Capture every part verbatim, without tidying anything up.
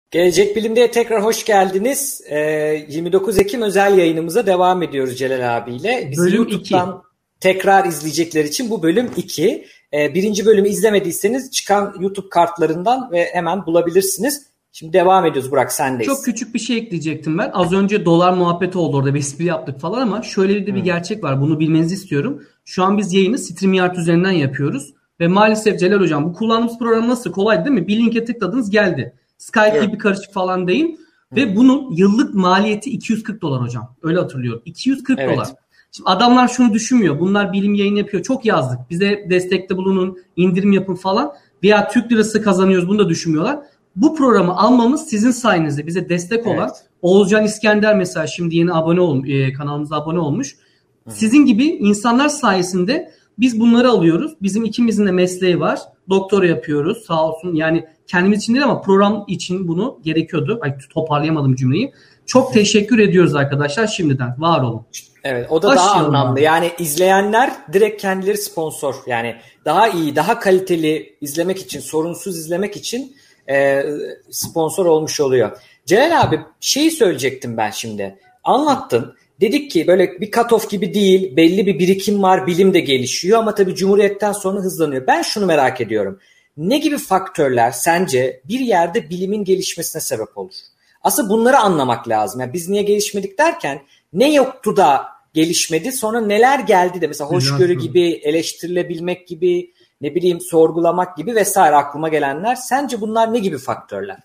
Gelecek Bilim'de tekrar hoş geldiniz. Ee, yirmi dokuz Ekim özel yayınımıza devam ediyoruz Celal abiyle. Bizi Bölüm YouTube'dan iki. tekrar izleyecekler için bu bölüm iki. Ee, birinci bölümü izlemediyseniz çıkan YouTube kartlarından ve hemen bulabilirsiniz. Şimdi devam ediyoruz. Burak, sendeyiz. Çok küçük bir şey ekleyecektim ben. Az önce dolar muhabbeti oldu, orada bir espri yaptık falan ama şöyle de bir hmm. gerçek var. Bunu bilmenizi istiyorum. Şu an biz yayını StreamYard üzerinden yapıyoruz. Ve maalesef Celal Hocam, bu kullandığımız program nasıl? Kolay değil mi? Bir linke tıkladınız, geldi. Skype evet. gibi karışık falan değil. Hmm. Ve bunun yıllık maliyeti iki yüz kırk dolar hocam. Öyle hatırlıyorum. iki yüz kırk evet. dolar. Şimdi adamlar şunu düşünmüyor. Bunlar bilim yayını yapıyor. Çok yazdık. Bize destekte bulunun, indirim yapın falan. Veya Türk lirası kazanıyoruz. Bunu da düşünmüyorlar. Bu programı almamız sizin sayenizde, bize destek olan evet. Oğuzcan İskender mesela şimdi yeni abone olmuş, e, kanalımıza abone olmuş. Hı. Sizin gibi insanlar sayesinde biz bunları alıyoruz. Bizim ikimizin de mesleği var. Doktora yapıyoruz sağ olsun. Yani kendimiz için değil ama program için bunu gerekiyordu. Ay, toparlayamadım cümleyi. Çok teşekkür ediyoruz arkadaşlar şimdiden. Var olun. Evet, o da Başlayalım daha anlamlı. Abi. Yani izleyenler direkt kendileri sponsor. Yani daha iyi, daha kaliteli izlemek için, sorunsuz izlemek için E, sponsor olmuş oluyor. Celal abi, şeyi söyleyecektim ben şimdi. Anlattın. Dedik ki böyle bir cut-off gibi değil. Belli bir birikim var. Bilim de gelişiyor ama tabii Cumhuriyet'ten sonra hızlanıyor. Ben şunu merak ediyorum. Ne gibi faktörler sence bir yerde bilimin gelişmesine sebep olur? Aslında bunları anlamak lazım. Yani biz niye gelişmedik derken ne yoktu da gelişmedi, sonra neler geldi de mesela hoşgörü gibi, eleştirilebilmek gibi, ne bileyim sorgulamak gibi vesaire aklıma gelenler. Sence bunlar ne gibi faktörler?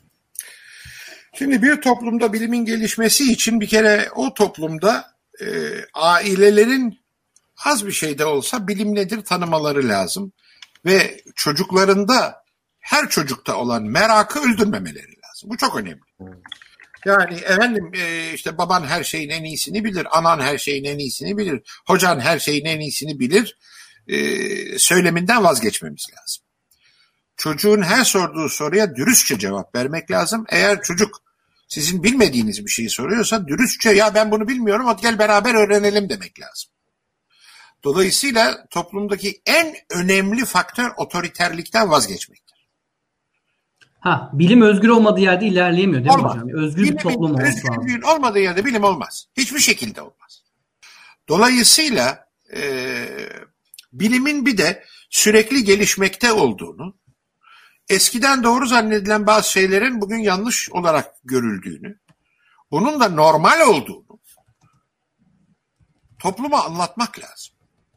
Şimdi bir toplumda bilimin gelişmesi için bir kere o toplumda e, ailelerin az bir şey de olsa bilim nedir tanımaları lazım. Ve çocuklarında, her çocukta olan merakı öldürmemeleri lazım. Bu çok önemli. Yani efendim e, işte baban her şeyin en iyisini bilir, anan her şeyin en iyisini bilir, hocan her şeyin en iyisini bilir. Ee, söyleminden vazgeçmemiz lazım. Çocuğun her sorduğu soruya dürüstçe cevap vermek lazım. Eğer çocuk sizin bilmediğiniz bir şeyi soruyorsa dürüstçe ya ben bunu bilmiyorum, hadi gel beraber öğrenelim demek lazım. Dolayısıyla toplumdaki en önemli faktör otoriterlikten vazgeçmektir. Ha, bilim özgür olmadığı yerde ilerleyemiyor değil olmaz. mi hocam? Özgür bir toplum olması lazım. Özgürlüğün olmadığı yerde bilim olmaz. Hiçbir şekilde olmaz. Dolayısıyla eee bilimin bir de sürekli gelişmekte olduğunu, eskiden doğru zannedilen bazı şeylerin bugün yanlış olarak görüldüğünü, bunun da normal olduğunu topluma anlatmak lazım.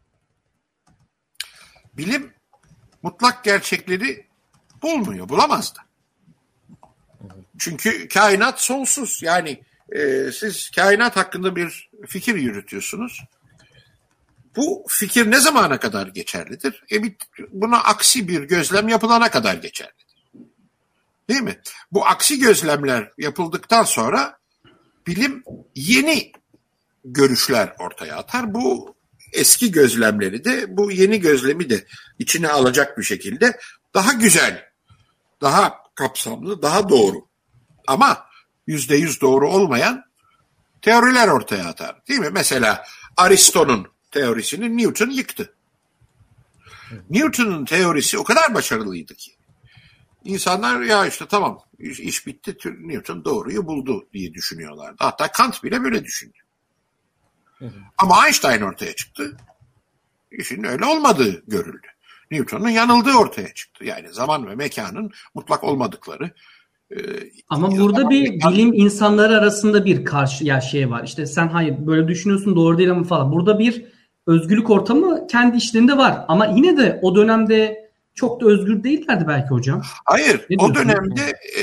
Bilim mutlak gerçekleri bulmuyor, bulamaz da. Çünkü kainat sonsuz. Yani e, siz kainat hakkında bir fikir yürütüyorsunuz. Bu fikir ne zamana kadar geçerlidir? E, buna aksi bir gözlem yapılana kadar geçerlidir. Değil mi? Bu aksi gözlemler yapıldıktan sonra bilim yeni görüşler ortaya atar. Bu eski gözlemleri de, bu yeni gözlemi de içine alacak bir şekilde daha güzel, daha kapsamlı, daha doğru ama yüzde yüz doğru olmayan teoriler ortaya atar. Değil mi? Mesela Aristo'nun teorisini Newton yıktı. Newton'un teorisi o kadar başarılıydı ki İnsanlar ya işte tamam iş, iş bitti, Newton doğruyu buldu diye düşünüyorlardı. Hatta Kant bile böyle düşündü. Hı hı. Ama Einstein ortaya çıktı. İşin öyle olmadığı görüldü. Newton'un yanıldığı ortaya çıktı. Yani zaman ve mekanın mutlak olmadıkları. E, Ama burada bir mekan... bilim insanları arasında bir karşı ya şey var. İşte sen hayır böyle düşünüyorsun, doğru değil ama falan. Burada bir özgürlük ortamı kendi işlerinde var. Ama yine de o dönemde çok da özgür değillerdi belki hocam. Hayır. Ne o dönemde e,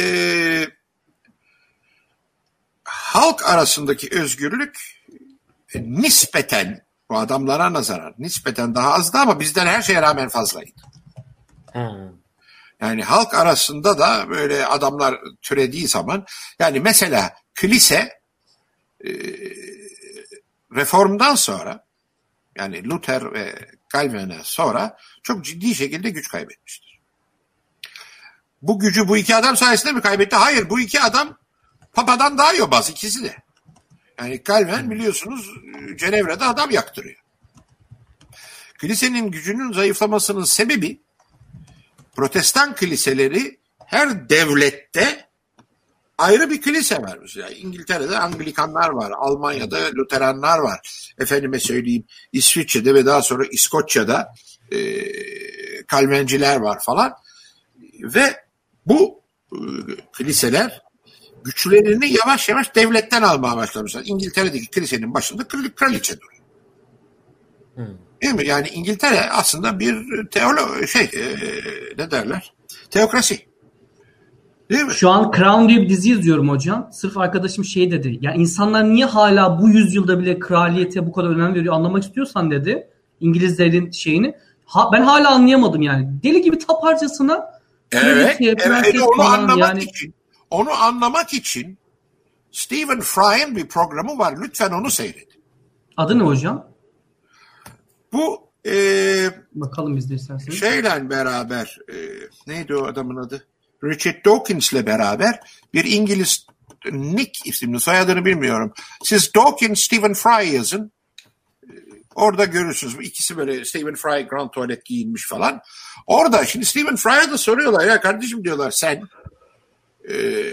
halk arasındaki özgürlük e, nispeten bu adamlara nazaran nispeten daha azdı ama bizden her şeye rağmen fazlaydı. Hmm. Yani halk arasında da böyle adamlar türediği zaman, yani mesela kilise e, reformdan sonra, yani Luther ve Calvin'e sonra çok ciddi şekilde güç kaybetmiştir. Bu gücü bu iki adam sayesinde mi kaybetti? Hayır, bu iki adam Papa'dan daha yobaz, ikisi de. Yani Calvin biliyorsunuz Cenevre'de adam yaktırıyor. Kilisenin gücünün zayıflamasının sebebi Protestan kiliseleri her devlette ayrı bir kilise var mesela. İngiltere'de Anglikanlar var, Almanya'da Luteranlar var. Efendime söyleyeyim İsviçre'de ve daha sonra İskoçya'da e, Kalvenciler var falan. Ve bu e, kiliseler güçlerini yavaş yavaş devletten almaya başlamışlar. İngiltere'deki kilisenin başında kraliçe duruyor. Hmm. Değil mi? Yani İngiltere aslında bir teolo şey e, ne derler? Teokrasi. Değil mi? Şu an Crown diye bir dizi izliyorum hocam. Sırf arkadaşım şey dedi. Ya insanlar niye hala bu yüzyılda bile kraliyete bu kadar önem veriyor anlamak istiyorsan dedi. İngilizlerin şeyini. Ha, ben hala anlayamadım yani. Deli gibi taparcasına. Evet. evet onu falan, anlamak yani... için onu anlamak için Stephen Fry'ın bir programı var. Lütfen onu seyredin. Adı ne hocam? Bu e, bakalım biz de isterseniz. Şeyle beraber e, neydi o adamın adı? Richard Dawkins'le beraber bir İngiliz Nick isimli soyadını bilmiyorum. Siz Dawkins, Stephen Fry yazın. Orada görürsünüz. İkisi böyle Stephen Fry grand tuvalet giyinmiş falan. Orada şimdi Stephen Fry'a da soruyorlar ya kardeşim diyorlar sen e,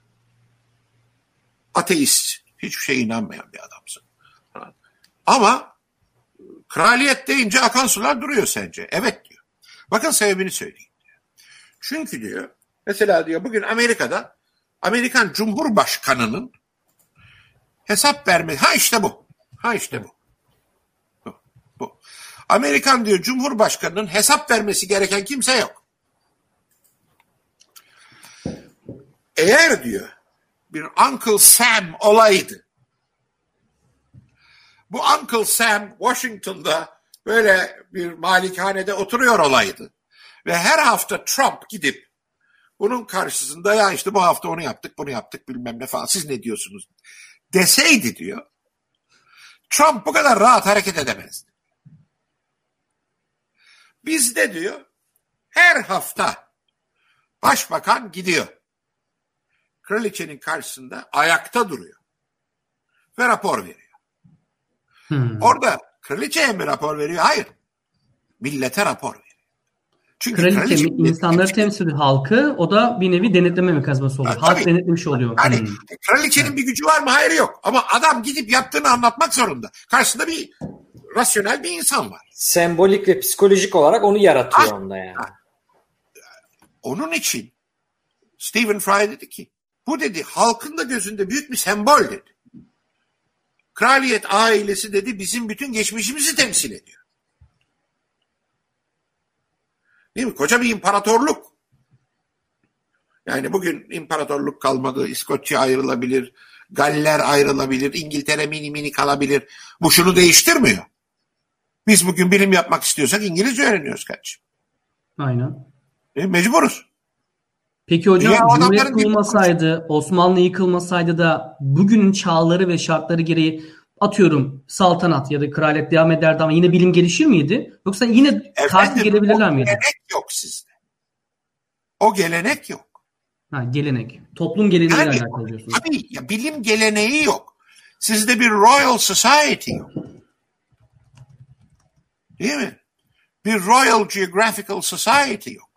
ateist, hiçbir şeye inanmayan bir adamsın. Ama kraliyet deyince akan sular duruyor sence. Evet diyor. Bakın sebebini söyleyeyim diyor. Çünkü diyor mesela diyor bugün Amerika'da Amerikan Cumhurbaşkanı'nın hesap vermesi. Ha işte bu. Ha işte bu. Bu. bu. Amerikan diyor Cumhurbaşkanı'nın hesap vermesi gereken kimse yok. Eğer diyor bir Uncle Sam olaydı. Bu Uncle Sam Washington'da böyle bir malikanede oturuyor olaydı. Ve her hafta Trump gidip bunun karşısında ya işte bu hafta onu yaptık bunu yaptık bilmem ne falan siz ne diyorsunuz deseydi diyor. Trump bu kadar rahat hareket edemezdi. Bizde diyor her hafta başbakan gidiyor. Kraliçenin karşısında ayakta duruyor. Ve rapor veriyor. Hmm. Orada kraliçeye mi rapor veriyor? Hayır. Millete rapor veriyor. Çünkü kraliçe, kraliçe insanları temsil ediyor halkı. O da bir nevi denetleme mekanizması oluyor. Ha, halk denetlemiş oluyor. Yani hmm. kraliçenin bir gücü var mı? Hayır yok. Ama adam gidip yaptığını anlatmak zorunda. Karşısında bir rasyonel bir insan var. Sembolik ve psikolojik olarak onu yaratıyor ha, onda yani. Ha. Onun için Stephen Fry dedi ki bu dedi halkın da gözünde büyük bir sembol dedi. Kraliyet ailesi dedi bizim bütün geçmişimizi temsil ediyor. Değil mi? Koca bir imparatorluk. Yani bugün imparatorluk kalmadı. İskoçya ayrılabilir. Galler ayrılabilir. İngiltere mini mini kalabilir. Bu şunu değiştirmiyor. Biz bugün bilim yapmak istiyorsak İngilizce öğreniyoruz kardeşim. Aynen. E, mecburuz. Peki hocam ya, Cumhuriyet kurulmasaydı, Osmanlı yıkılmasaydı da bugünün çağları ve şartları gereği atıyorum saltanat ya da kraliyet devam ederdi ama yine bilim gelişir miydi? Yoksa yine karşı gelebilirler miydi? O gelenek yok sizde. O gelenek yok. Ha, gelenek. Toplum geleneğiyle yani, alakalı diyorsunuz. Tabii ya, bilim geleneği yok. Sizde bir Royal Society yok. Değil mi? Bir Royal Geographical Society yok.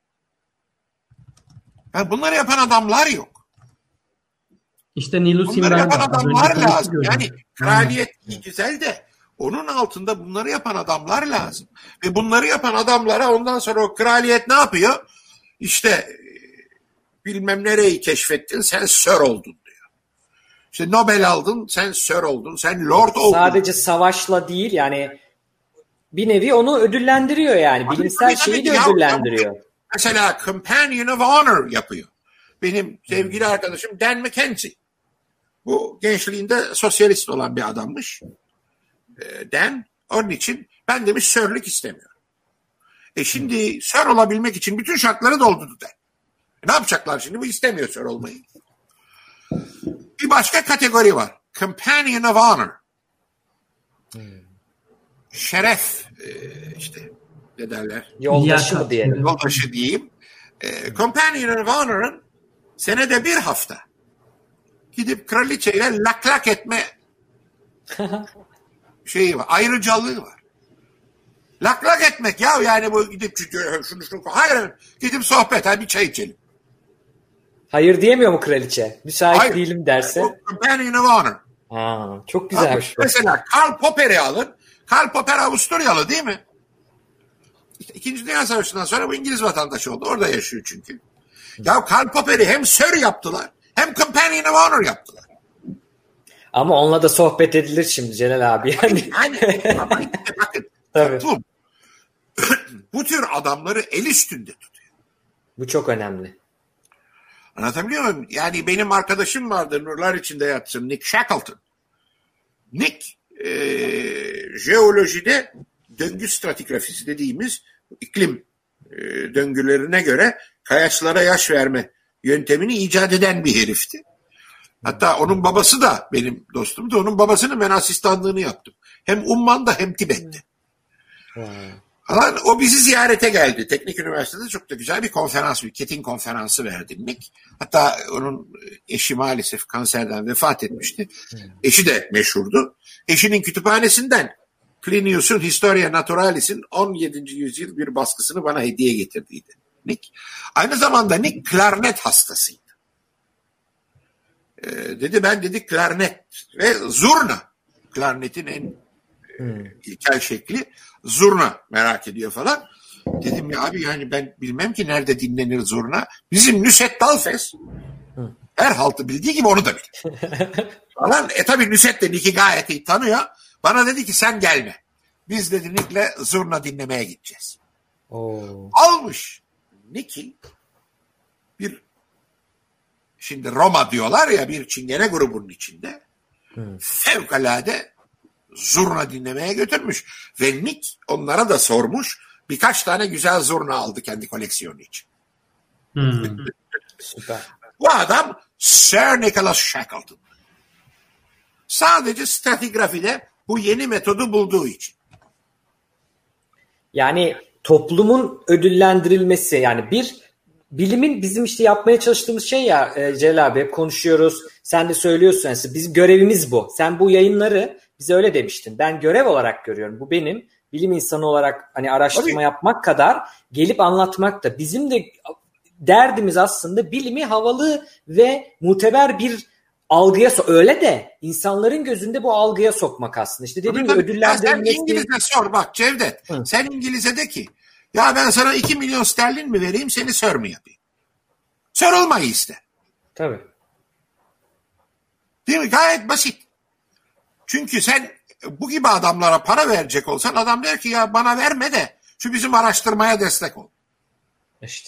Yani bunları yapan adamlar yok. İşte Nilus bunları yapan adamlar lazım. Yani kraliyet iyi güzel de onun altında bunları yapan adamlar lazım. Ve bunları yapan adamlara ondan sonra o kraliyet ne yapıyor? İşte bilmem nereyi keşfettin sen sir oldun diyor. İşte Nobel aldın sen sir oldun. Sen lord oldun. Sadece savaşla değil yani bir nevi onu ödüllendiriyor yani. Bilimsel tabii, şeyi tabii, de ödüllendiriyor. Mesela Companion of Honor yapıyor. Benim sevgili arkadaşım Dan McKenzie. Bu gençliğinde sosyalist olan bir adammış. Dan. Onun için ben demiş sörlük istemiyorum. E şimdi sör olabilmek için bütün şartları doldurdu Dan. E ne yapacaklar şimdi? Bu istemiyor sör olmayı. Bir başka kategori var. Companion of Honor. Hmm. Şeref işte ne derler? Yoldaşı mı diyelim? Yoldaşı diyeyim. E, Companion of Honor'ın senede bir hafta gidip kraliçeyle lak lak etme şeyi var. Ayrıcalığı var. Lak lak etmek ya yani bu gidip şunu şunu hayır gidip sohbet hadi bir çay içelim. Hayır diyemiyor mu kraliçe? Müsait Hayır. değilim derse. Companion of Honor. Aa, çok güzelmiş. Mesela Karl Popper'i alın. Karl Popper Avusturyalı değil mi? İşte İkinci Dünya Savaşı'ndan sonra bu İngiliz vatandaşı oldu. Orada yaşıyor çünkü. Ya Karl Popper'i hem Sir yaptılar hem Companion of Honor yaptılar. Ama onunla da sohbet edilir şimdi Celal abi. Yani. Yani, ama işte bakın. Tabii. Bu, bu tür adamları el üstünde tutuyor. Bu çok önemli. Anlatabiliyor muyum? Yani benim arkadaşım vardı, nurlar içinde yatsın, Nick Shackleton. Nick e, jeolojide döngü stratigrafisi dediğimiz iklim e, döngülerine göre kayaçlara yaş verme yöntemini icat eden bir herifti. Hatta onun babası da benim dostumdu. Onun babasının ben asistanlığını yaptım. Hem Umman'da hem Tibet'te. Falan, o bizi ziyarete geldi. Teknik Üniversitesi'de çok da güzel bir konferans, bir Ketin konferansı verdi Nick. Hatta onun eşi maalesef kanserden vefat etmişti. Eşi de meşhurdu. Eşinin kütüphanesinden Plinius'un Historia Naturalis'in on yedinci yüzyıl bir baskısını bana hediye getirdiydi Nick. Aynı zamanda Nick klarnet hastasıydı. Ee, dedi ben dedi klarnet ve zurna. Klarnetin en hmm. ilkel şekli. Zurna merak ediyor falan. Dedim ya abi yani ben bilmem ki nerede dinlenir zurna. Bizim Nusret Dalfes hmm. her haltı bildiği gibi onu da bilir. falan. E tabi Nusret de Nick'i gayet iyi tanıyor. Bana dedi ki sen gelme. Biz dedi Nick'le zurna dinlemeye gideceğiz. Oo. Almış Nick'i bir şimdi Roma diyorlar ya bir çingene grubunun içinde hmm. fevkalade zurna dinlemeye götürmüş. Ve Nick onlara da sormuş. Birkaç tane güzel zurna aldı kendi koleksiyonu için. Hmm. Süper. Bu adam Sir Nicholas Shackleton. Sadece stratigrafide bu yeni metodu bulduğu için. Yani toplumun ödüllendirilmesi yani bir bilimin bizim işte yapmaya çalıştığımız şey ya e, Celal abi hep konuşuyoruz. Sen de söylüyorsun. Yani bizim görevimiz bu. Sen bu yayınları bize öyle demiştin. Ben görev olarak görüyorum. Bu benim bilim insanı olarak hani araştırma Tabii. yapmak kadar gelip anlatmak da. Bizim de derdimiz aslında bilimi havalı ve muteber bir algıya so öyle de insanların gözünde bu algıya sokmak aslında. İşte dediğim gibi ödüllendirilmesi. Sen İngilizce sor bak Cevdet. Hı. Sen İngilizce de ki ya ben sana iki milyon sterlin mi vereyim seni sör mü yapayım? Sör olmayı iste. Tabii. Değil mi? Gayet basit. Çünkü sen bu gibi adamlara para verecek olsan adam der ki ya bana verme de şu bizim araştırmaya destek ol. İşte.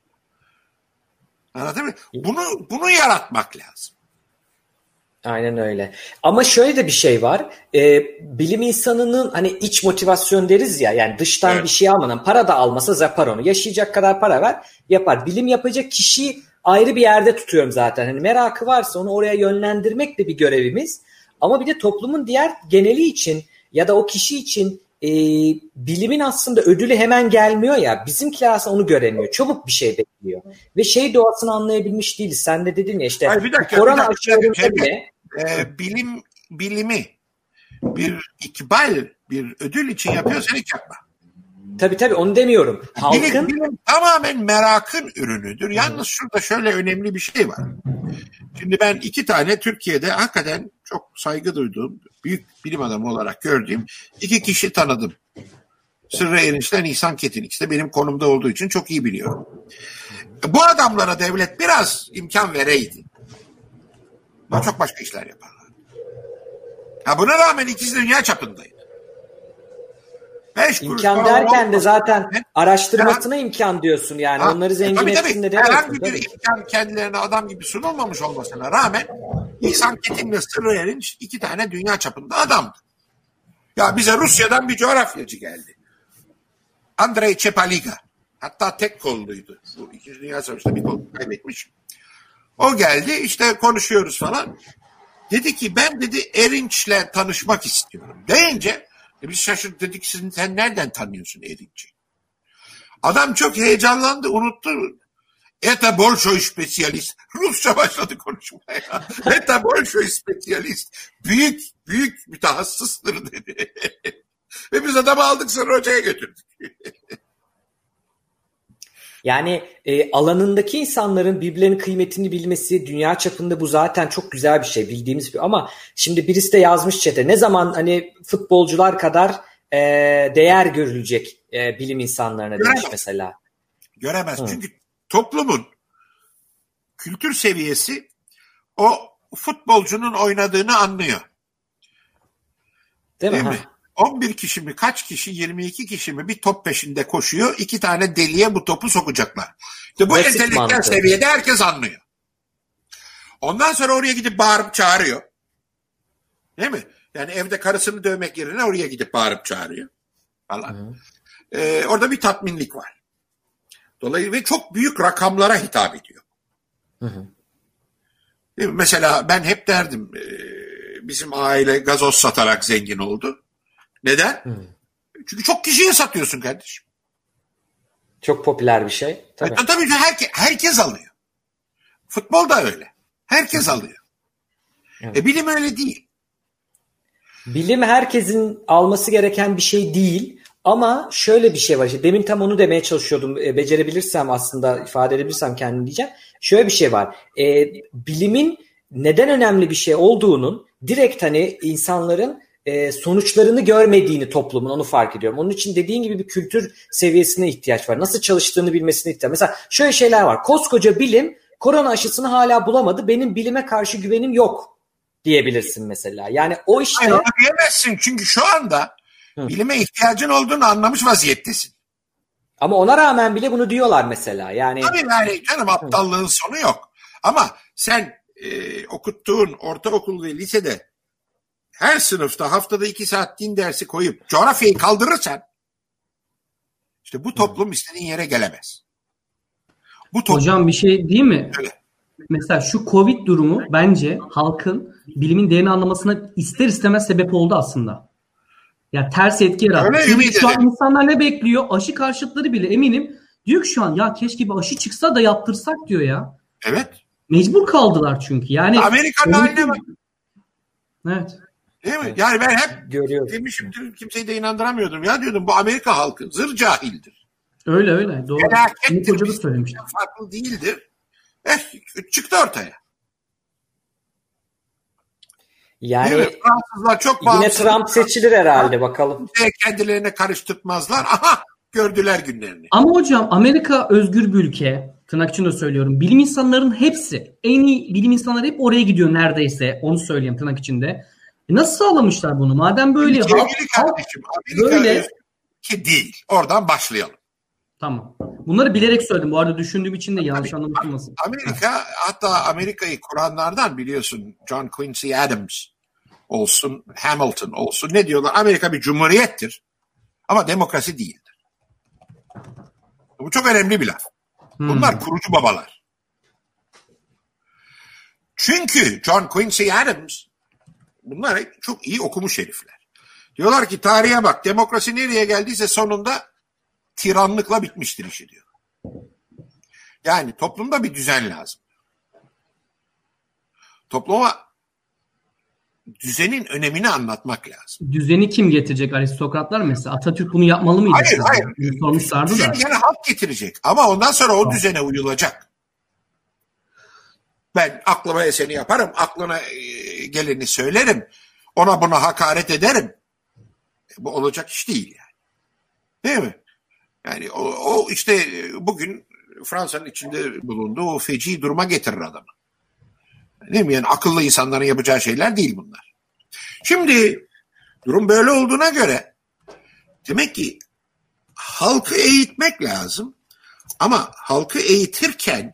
Anladın mı? Bunu, bunu yaratmak lazım. Aynen öyle. Ama şöyle de bir şey var. Ee, bilim insanının hani iç motivasyon deriz ya yani dıştan evet. bir şey almadan para da almasa yapar onu. Yaşayacak kadar para ver yapar. Bilim yapacak kişiyi ayrı bir yerde tutuyorum zaten. Hani merakı varsa onu oraya yönlendirmek de bir görevimiz. Ama bir de toplumun diğer geneli için ya da o kişi için e, bilimin aslında ödülü hemen gelmiyor ya. Bizimkiler aslında onu göremiyor. Çabuk bir şey bekliyor. Ve şey doğasını anlayabilmiş değiliz. Sen de dedin ya işte Hayır, bir dakika, korona aşılarında bile e, bilim bilimi bir ikbal, bir ödül için yapıyorsan hiç yapma. Tabii tabii onu demiyorum. Halkın... Bilim, bilim tamamen merakın ürünüdür. Yalnız şurada şöyle önemli bir şey var. Şimdi ben iki tane Türkiye'de hakikaten çok saygı duyduğum, büyük bilim adamı olarak gördüğüm iki kişi tanıdım. Sırrı Erinç'ten İhsan Ketin. İkisi de benim konumda olduğu için çok iyi biliyorum. Bu adamlara devlet biraz imkan vereydi. Ama çok başka işler yaparlar. Ha buna rağmen ikisi dünya çapındaydı. Beş İmkan derken de zaten ne? araştırmasına ha, imkan diyorsun yani. Ha, onları zengin tabii, etsin de demiyorsun. Herhangi bir imkan kendilerine adam gibi sunulmamış olmasına rağmen İhsan Ketin ve Sırrı Erinç iki tane dünya çapında adamdı. Ya bize Rusya'dan bir coğrafyacı geldi. Andrei Çepaliga. Hatta tek kolluydu. Bu İkinci Dünya Savaşı'nda bir kol kaybetmiş. O geldi işte konuşuyoruz falan. Dedi ki ben dedi Erinç'le tanışmak istiyorum. Deyince e biz şaşırdık dedik sizin sen nereden tanıyorsun Erinç'i? Adam çok heyecanlandı unuttu. Eta Bolşoy spesyalist. Rusça başladı konuşmaya. Eta Bolşoy spesyalist. Büyük büyük mütehassıstır dedi. Ve biz adamı aldık sonra hocaya götürdük. Yani e, alanındaki insanların birbirlerinin kıymetini bilmesi, dünya çapında bu zaten çok güzel bir şey, bildiğimiz bir. Ama şimdi birisi de yazmış chat'e, ne zaman hani futbolcular kadar e, değer görülecek e, bilim insanlarına demiş Göremez. mesela. Göremez. Hı. Çünkü toplumun kültür seviyesi o futbolcunun oynadığını anlıyor. Değil, Değil mi? mi? on bir kişi mi, kaç kişi, yirmi iki kişi mi bir top peşinde koşuyor. İki tane deliye bu topu sokacaklar. İşte bu entelektüel seviyede herkes anlıyor. Ondan sonra oraya gidip bağırıp çağırıyor. Değil mi? Yani evde karısını dövmek yerine oraya gidip bağırıp çağırıyor falan. Ee, orada bir tatminlik var. Dolayısıyla çok büyük rakamlara hitap ediyor. Hı hı. Değil mi? Mesela ben hep derdim, e, bizim aile gazoz satarak zengin oldu. Neden? Hı. Çünkü çok kişiye satıyorsun kardeşim. Çok popüler bir şey. Tabii, e, tabii herke, herkes alıyor. Futbol da öyle. Herkes alıyor. Evet. E, bilim öyle değil. Bilim herkesin alması gereken bir şey değil. Ama şöyle bir şey var. İşte demin tam onu demeye çalışıyordum. E, becerebilirsem aslında ifade edebilirsem kendim diyeceğim. Şöyle bir şey var. E, bilimin neden önemli bir şey olduğunun direkt hani insanların e, sonuçlarını görmediğini toplumun, onu fark ediyorum. Onun için dediğin gibi bir kültür seviyesine ihtiyaç var. Nasıl çalıştığını bilmesine ihtiyaç var. Mesela şöyle şeyler var. Koskoca bilim korona aşısını hala bulamadı. Benim bilime karşı güvenim yok diyebilirsin mesela. Yani o işte... Hayır, onu diyemezsin çünkü şu anda Hı. bilime ihtiyacın olduğunu anlamış vaziyettesin. Ama ona rağmen bile bunu diyorlar mesela. Yani tabii yani canım, aptallığın Hı. sonu yok. Ama sen e, okuttuğun ortaokul ve lisede her sınıfta haftada iki saat din dersi koyup coğrafyayı kaldırırsan işte bu toplum Hı. istediğin yere gelemez. Bu toplum... Hocam bir şey değil mi? Öyle. Mesela şu Covid durumu bence halkın bilimin değerini anlamasına ister istemez sebep oldu aslında. Ya ters etki yarattı. Çünkü şu an insanlar ne bekliyor? Aşı karşıtları bile eminim diyor ki şu an ya keşke bir aşı çıksa da yaptırsak diyor ya. Evet. Mecbur kaldılar çünkü. Yani Amerika'nın haline bak. Evet. Değil mi? Yani ben hep görüyorum. Demişim, kimseyi de inandıramıyordum. Ya diyordum bu Amerika halkı zır cahildir. Öyle öyle. Doğru. Ümit Hoca da söylemişti. Farklı değildir. Eh, çıktı ortaya. Yani Fransızlar çok yine Trump seçilir herhalde, bakalım. Kendilerine karıştırmazlar. Aha, gördüler günlerini. Ama hocam Amerika özgür bir ülke. Tırnak içinde söylüyorum. Bilim insanlarının hepsi, en iyi bilim insanları hep oraya gidiyor neredeyse. Onu söyleyeyim tırnak içinde. E nasıl sağlamışlar bunu? Madem böyle halk, kardeşim, Amerika böyle ki değil. Oradan başlayalım. Tamam. Bunları bilerek söyledim. Bu arada düşündüğüm için de yanlış anlaşılmasın. Amerika, hatta Amerika'yı kuranlardan biliyorsun, John Quincy Adams olsun, Hamilton olsun, ne diyorlar? Amerika bir cumhuriyettir ama demokrasi değildir. Bu çok önemli bir laf. Bunlar hmm. kurucu babalar. Çünkü John Quincy Adams, bunlar çok iyi okumuş herifler. Diyorlar ki tarihe bak, demokrasi nereye geldiyse sonunda tiranlıkla bitmiştir işi diyor. Yani toplumda bir düzen lazım. Topluma düzenin önemini anlatmak lazım. Düzeni kim getirecek? Aristokratlar mesela. Atatürk bunu yapmalı mıydı? Hayır hayır. Sormuşlardı düzen da. Yani halk getirecek. Ama ondan sonra o düzene uyulacak. Ben aklıma eseni yaparım. Aklına geleni söylerim. Ona buna hakaret ederim. Bu olacak iş değil yani. Değil mi? Yani o, o işte bugün Fransa'nın içinde bulunduğu o feci duruma getirir adamı. Değil mi? Yani akıllı insanların yapacağı şeyler değil bunlar. Şimdi durum böyle olduğuna göre demek ki halkı eğitmek lazım. Ama halkı eğitirken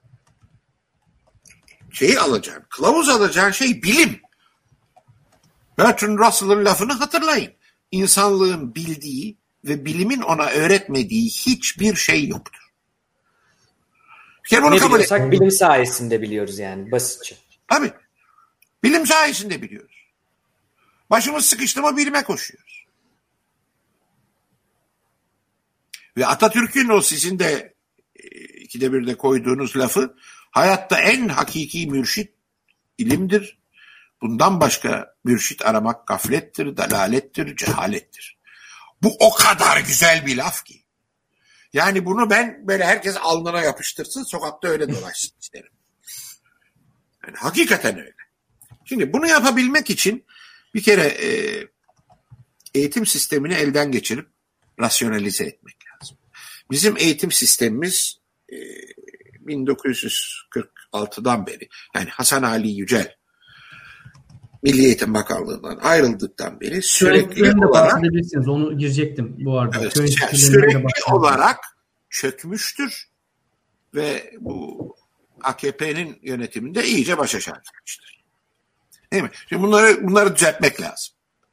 şeyi alacaksın, kılavuz alacağın şey bilim. Bertrand Russell'ın lafını hatırlayın. İnsanlığın bildiği ve bilimin ona öğretmediği hiçbir şey yoktur. Bir kere bunu ne kabul biliyorsak et. Bilim sayesinde biliyoruz yani, basitçe. Tabii. Bilim sayesinde biliyoruz. Başımız sıkıştı mı bilime koşuyoruz. Ve Atatürk'ün o sizin de ikide bir de koyduğunuz lafı, hayatta en hakiki mürşit ilimdir. Bundan başka mürşit aramak gaflettir, dalalettir, cehalettir. Bu o kadar güzel bir laf ki. Yani bunu ben böyle herkes alnına yapıştırsın, sokakta öyle dolaşsın isterim. Yani hakikaten öyle. Şimdi bunu yapabilmek için bir kere e, eğitim sistemini elden geçirip rasyonalize etmek lazım. Bizim eğitim sistemimiz e, bin dokuz yüz kırk altıdan beri, yani Hasan Ali Yücel Milli Eğitim Bakanlığı'ndan ayrıldıktan beri sürekli olarak onu girecektim bu arada. Evet, sürekli olarak çökmüştür ve bu A K P'nin yönetiminde iyice baş aşağı gitmiştir. Değil mi? Şimdi bunları bunları düzeltmek lazım.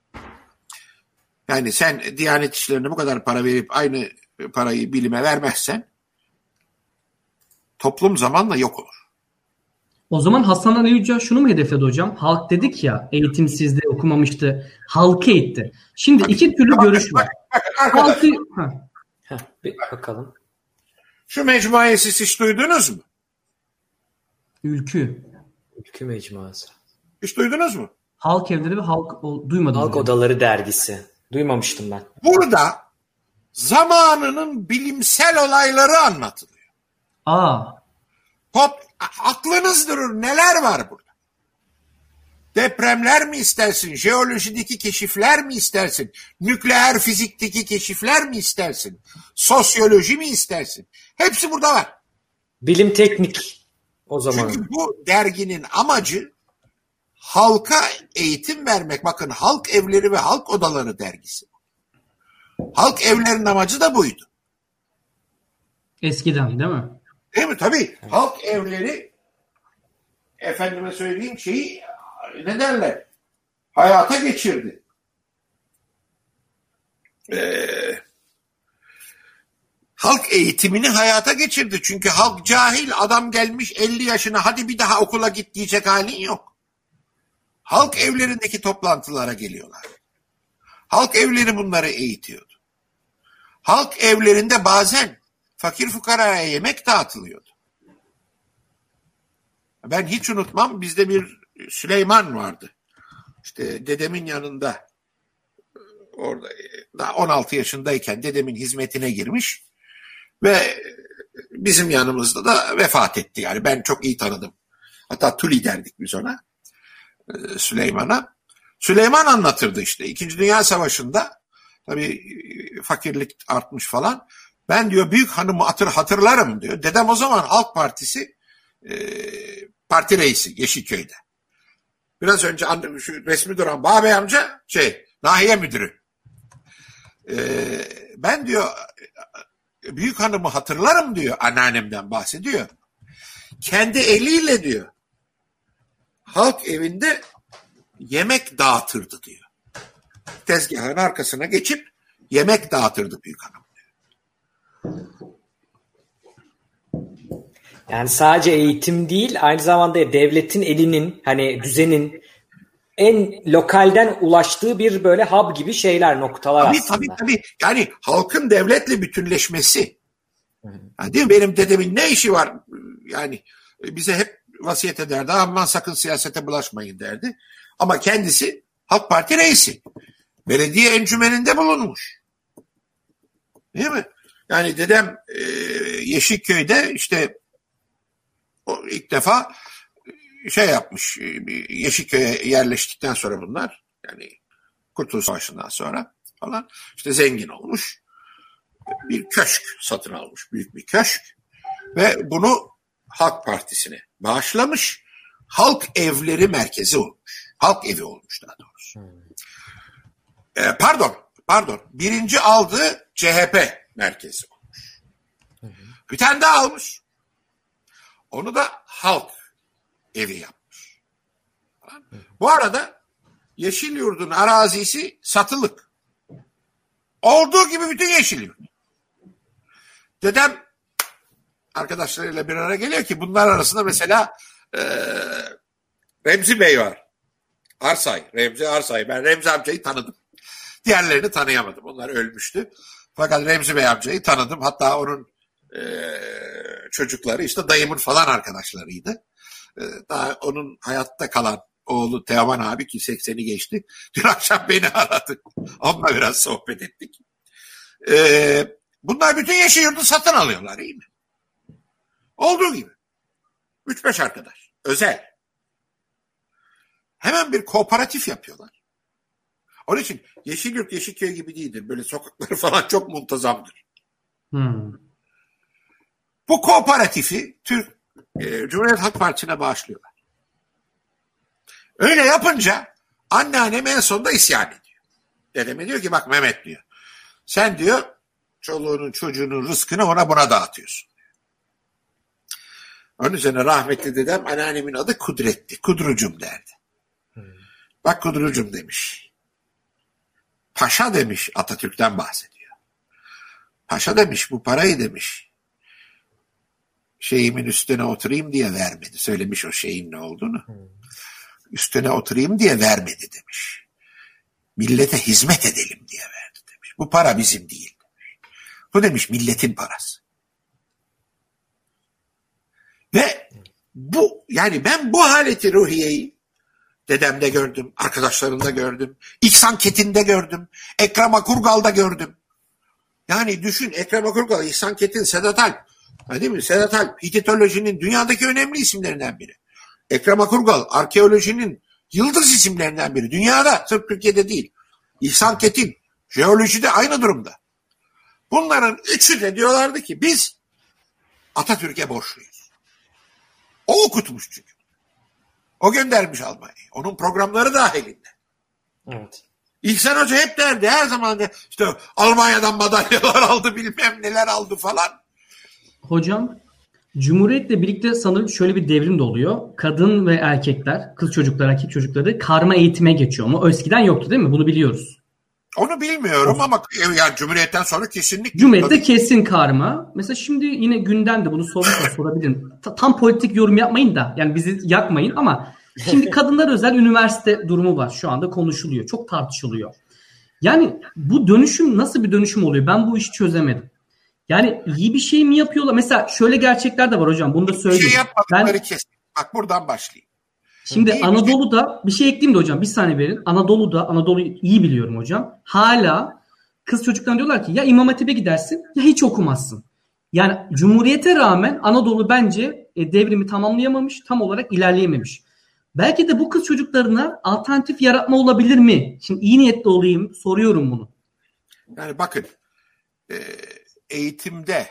Yani sen Diyanet İşleri'ne bu kadar para verip aynı parayı bilime vermezsen toplum zamanla yok olur. O zaman Hasan Ali Yücel şunu mu hedefledi hocam? Halk dedik ya, eğitimsizdi, okumamıştı. Halkı eğitti. Şimdi Hadi. iki türlü görüş var. Halkı... Heh, bir bakalım. Şu mecmuayı siz hiç duydunuz mu? Ülkü. Ülkü mecmuası. Hiç duydunuz mu? Halk Evleri ve Halk o, duymadım. Halk hocam. Odaları dergisi. Duymamıştım ben. Burada zamanının bilimsel olayları anlatılıyor. Aa. Pop, aklınız durur, neler var burada? Depremler mi istersin? Jeolojideki keşifler mi istersin? Nükleer fizikteki keşifler mi istersin? Sosyoloji mi istersin? Hepsi burada var. Bilim teknik o zaman. Çünkü bu derginin amacı halka eğitim vermek. Bakın, Halk Evleri ve Halk Odaları dergisi. Halk Evlerinin amacı da buydu. Eskiden değil mi? Değil mi? Tabii. Halk Evleri, efendime söyleyeyim, şeyi ne derler? Hayata geçirdi. Ee, halk eğitimini hayata geçirdi. Çünkü halk cahil, adam gelmiş elli yaşına, hadi bir daha okula git diyecek halin yok. Halk evlerindeki toplantılara geliyorlar. Halk evleri bunları eğitiyordu. Halk evlerinde bazen fakir fukaraya yemek dağıtılıyordu. Ben hiç unutmam, bizde bir Süleyman vardı. İşte dedemin yanında, orada daha on altı yaşındayken dedemin hizmetine girmiş ve bizim yanımızda da vefat etti. Yani ben çok iyi tanıdım. Hatta Tuli derdik biz ona, Süleyman'a. Süleyman anlatırdı işte. İkinci Dünya Savaşı'nda tabii fakirlik artmış falan. Ben diyor büyük hanımı hatır, hatırlarım diyor. Dedem o zaman Halk Partisi e, parti reisi Yeşilköy'de. Biraz önce şu resmi duran Bağbey amca şey nahiye müdürü. E, ben diyor büyük hanımı hatırlarım diyor, anneannemden bahsediyor. Kendi eliyle diyor halk evinde yemek dağıtırdı diyor. Tezgahın arkasına geçip yemek dağıtırdı büyük hanım. Yani sadece eğitim değil, aynı zamanda devletin elinin, hani düzenin en lokalden ulaştığı bir böyle hub gibi şeyler, noktalar tabii, aslında. Tabii tabii. Yani halkın devletle bütünleşmesi. Yani değil mi? Benim dedemin ne işi var? Yani bize hep vasiyet ederdi. Aman sakın siyasete bulaşmayın derdi. Ama kendisi Halk Parti reisi. Belediye encümeninde bulunmuş. Değil mi? Yani dedem e, Yeşilköy'de işte o ilk defa şey yapmış, Yeşilköy'e yerleştikten sonra bunlar, yani Kurtuluş Savaşı'ndan sonra falan işte zengin olmuş. Bir köşk satın almış, büyük bir köşk ve bunu Halk Partisi'ne bağışlamış. Halk Evleri merkezi olmuş. Halk evi olmuş daha doğrusu. Hmm. Ee, pardon, pardon. Birinci aldığı C H P merkezi olmuş. Hmm. Bir tane daha almış. Onu da Halk Evi yapmış. Hmm. Bu arada Yeşilyurt'un arazisi satılık. Olduğu gibi bütün Yeşilyurt. Dedem arkadaşlarıyla bir araya geliyor ki bunlar arasında mesela e, Remzi Bey var. Arsay, Remzi Arsay. Ben Remzi amcayı tanıdım. Diğerlerini tanıyamadım. Onlar ölmüştü. Fakat Remzi Bey amcayı tanıdım. Hatta onun e, çocukları işte dayımın falan arkadaşlarıydı. E, daha onun hayatta kalan oğlu Teoman abi ki sekseni geçti. Dün akşam beni aradı. Onunla biraz sohbet ettik. E, Bunlar bütün yeşil yurdu satın alıyorlar, iyi mi? Olduğu gibi. Üç beş arkadaş. Özel. Hemen bir kooperatif yapıyorlar. Onun için Yeşilyurt Yeşilköy gibi değildir. Böyle sokakları falan çok muntazamdır. Hmm. Bu kooperatifi Türk e, Cumhuriyet Halk Partisi'ne bağışlıyorlar. Öyle yapınca anneannem en sonunda isyan ediyor. Dedeme diyor ki bak Mehmet diyor. Sen diyor çoluğunun çocuğunun rızkını ona buna dağıtıyorsun. Onun üzerine rahmetli dedem anneannemin adı Kudret'ti. Kudrucum derdi. Hmm. Bak Kudrucum demiş. Paşa demiş, Atatürk'ten bahsediyor. Paşa demiş bu parayı demiş. Şeyimin üstüne oturayım diye vermedi. Söylemiş o şeyin ne olduğunu. Hmm. Üstüne oturayım diye vermedi demiş. Millete hizmet edelim diye verdi demiş. Bu para bizim değil demiş. Bu demiş milletin parası. Ve bu yani ben bu haleti ruhiyeyi dedemde gördüm, arkadaşlarımda gördüm, İhsan Ketin'de gördüm, Ekrem Akurgal'da gördüm. Yani düşün Ekrem Akurgal, İhsan Ketin, Sedat Alp. Değil mi? Sedat Alp, Hititolojinin dünyadaki önemli isimlerinden biri. Ekrem Akurgal, arkeolojinin yıldız isimlerinden biri. Dünyada, sırf Türkiye'de değil. İhsan Ketin, jeolojide aynı durumda. Bunların üçü de diyorlardı ki biz Atatürk'e borçluyuz. O okutmuş çünkü. O göndermiş Almanya'ya. Onun programları dahilinde. Evet. İhsan Hoca hep derdi her zaman de işte Almanya'dan madalyalar aldı bilmem neler aldı falan. Hocam Cumhuriyet'le birlikte sanırım şöyle bir devrim de oluyor. Kadın ve erkekler, kız çocuklar, erkek çocukları karma eğitime geçiyor. Ama eskiden yoktu değil mi? Bunu biliyoruz. Onu bilmiyorum ama yani Cumhuriyet'ten sonra kesinlikle. Cumhuriyet'te kesin karma. Mesela şimdi yine gündemde bunu sormuşlar sorabilirim. Tam politik yorum yapmayın da yani bizi yakmayın ama şimdi kadınlar özel üniversite durumu var. Şu anda konuşuluyor. Çok tartışılıyor. Yani bu dönüşüm nasıl bir dönüşüm oluyor? Ben bu işi çözemedim. Yani iyi bir şey mi yapıyorlar? Mesela şöyle gerçekler de var hocam. Bunu da söyleyeyim. Bir şey yapmadıkları ben... kesin. Bak buradan başlayayım. Şimdi iyi Anadolu'da bir şey ekleyeyim de hocam bir saniye verin. Anadolu'da Anadolu'yu iyi biliyorum hocam. Hala kız çocuklarına diyorlar ki ya İmam Hatip'e gidersin ya hiç okumazsın. Yani Cumhuriyet'e rağmen Anadolu bence e, devrimi tamamlayamamış, tam olarak ilerleyememiş. Belki de bu kız çocuklarına alternatif yaratma olabilir mi? Şimdi iyi niyetli olayım, soruyorum bunu. Yani bakın eğitimde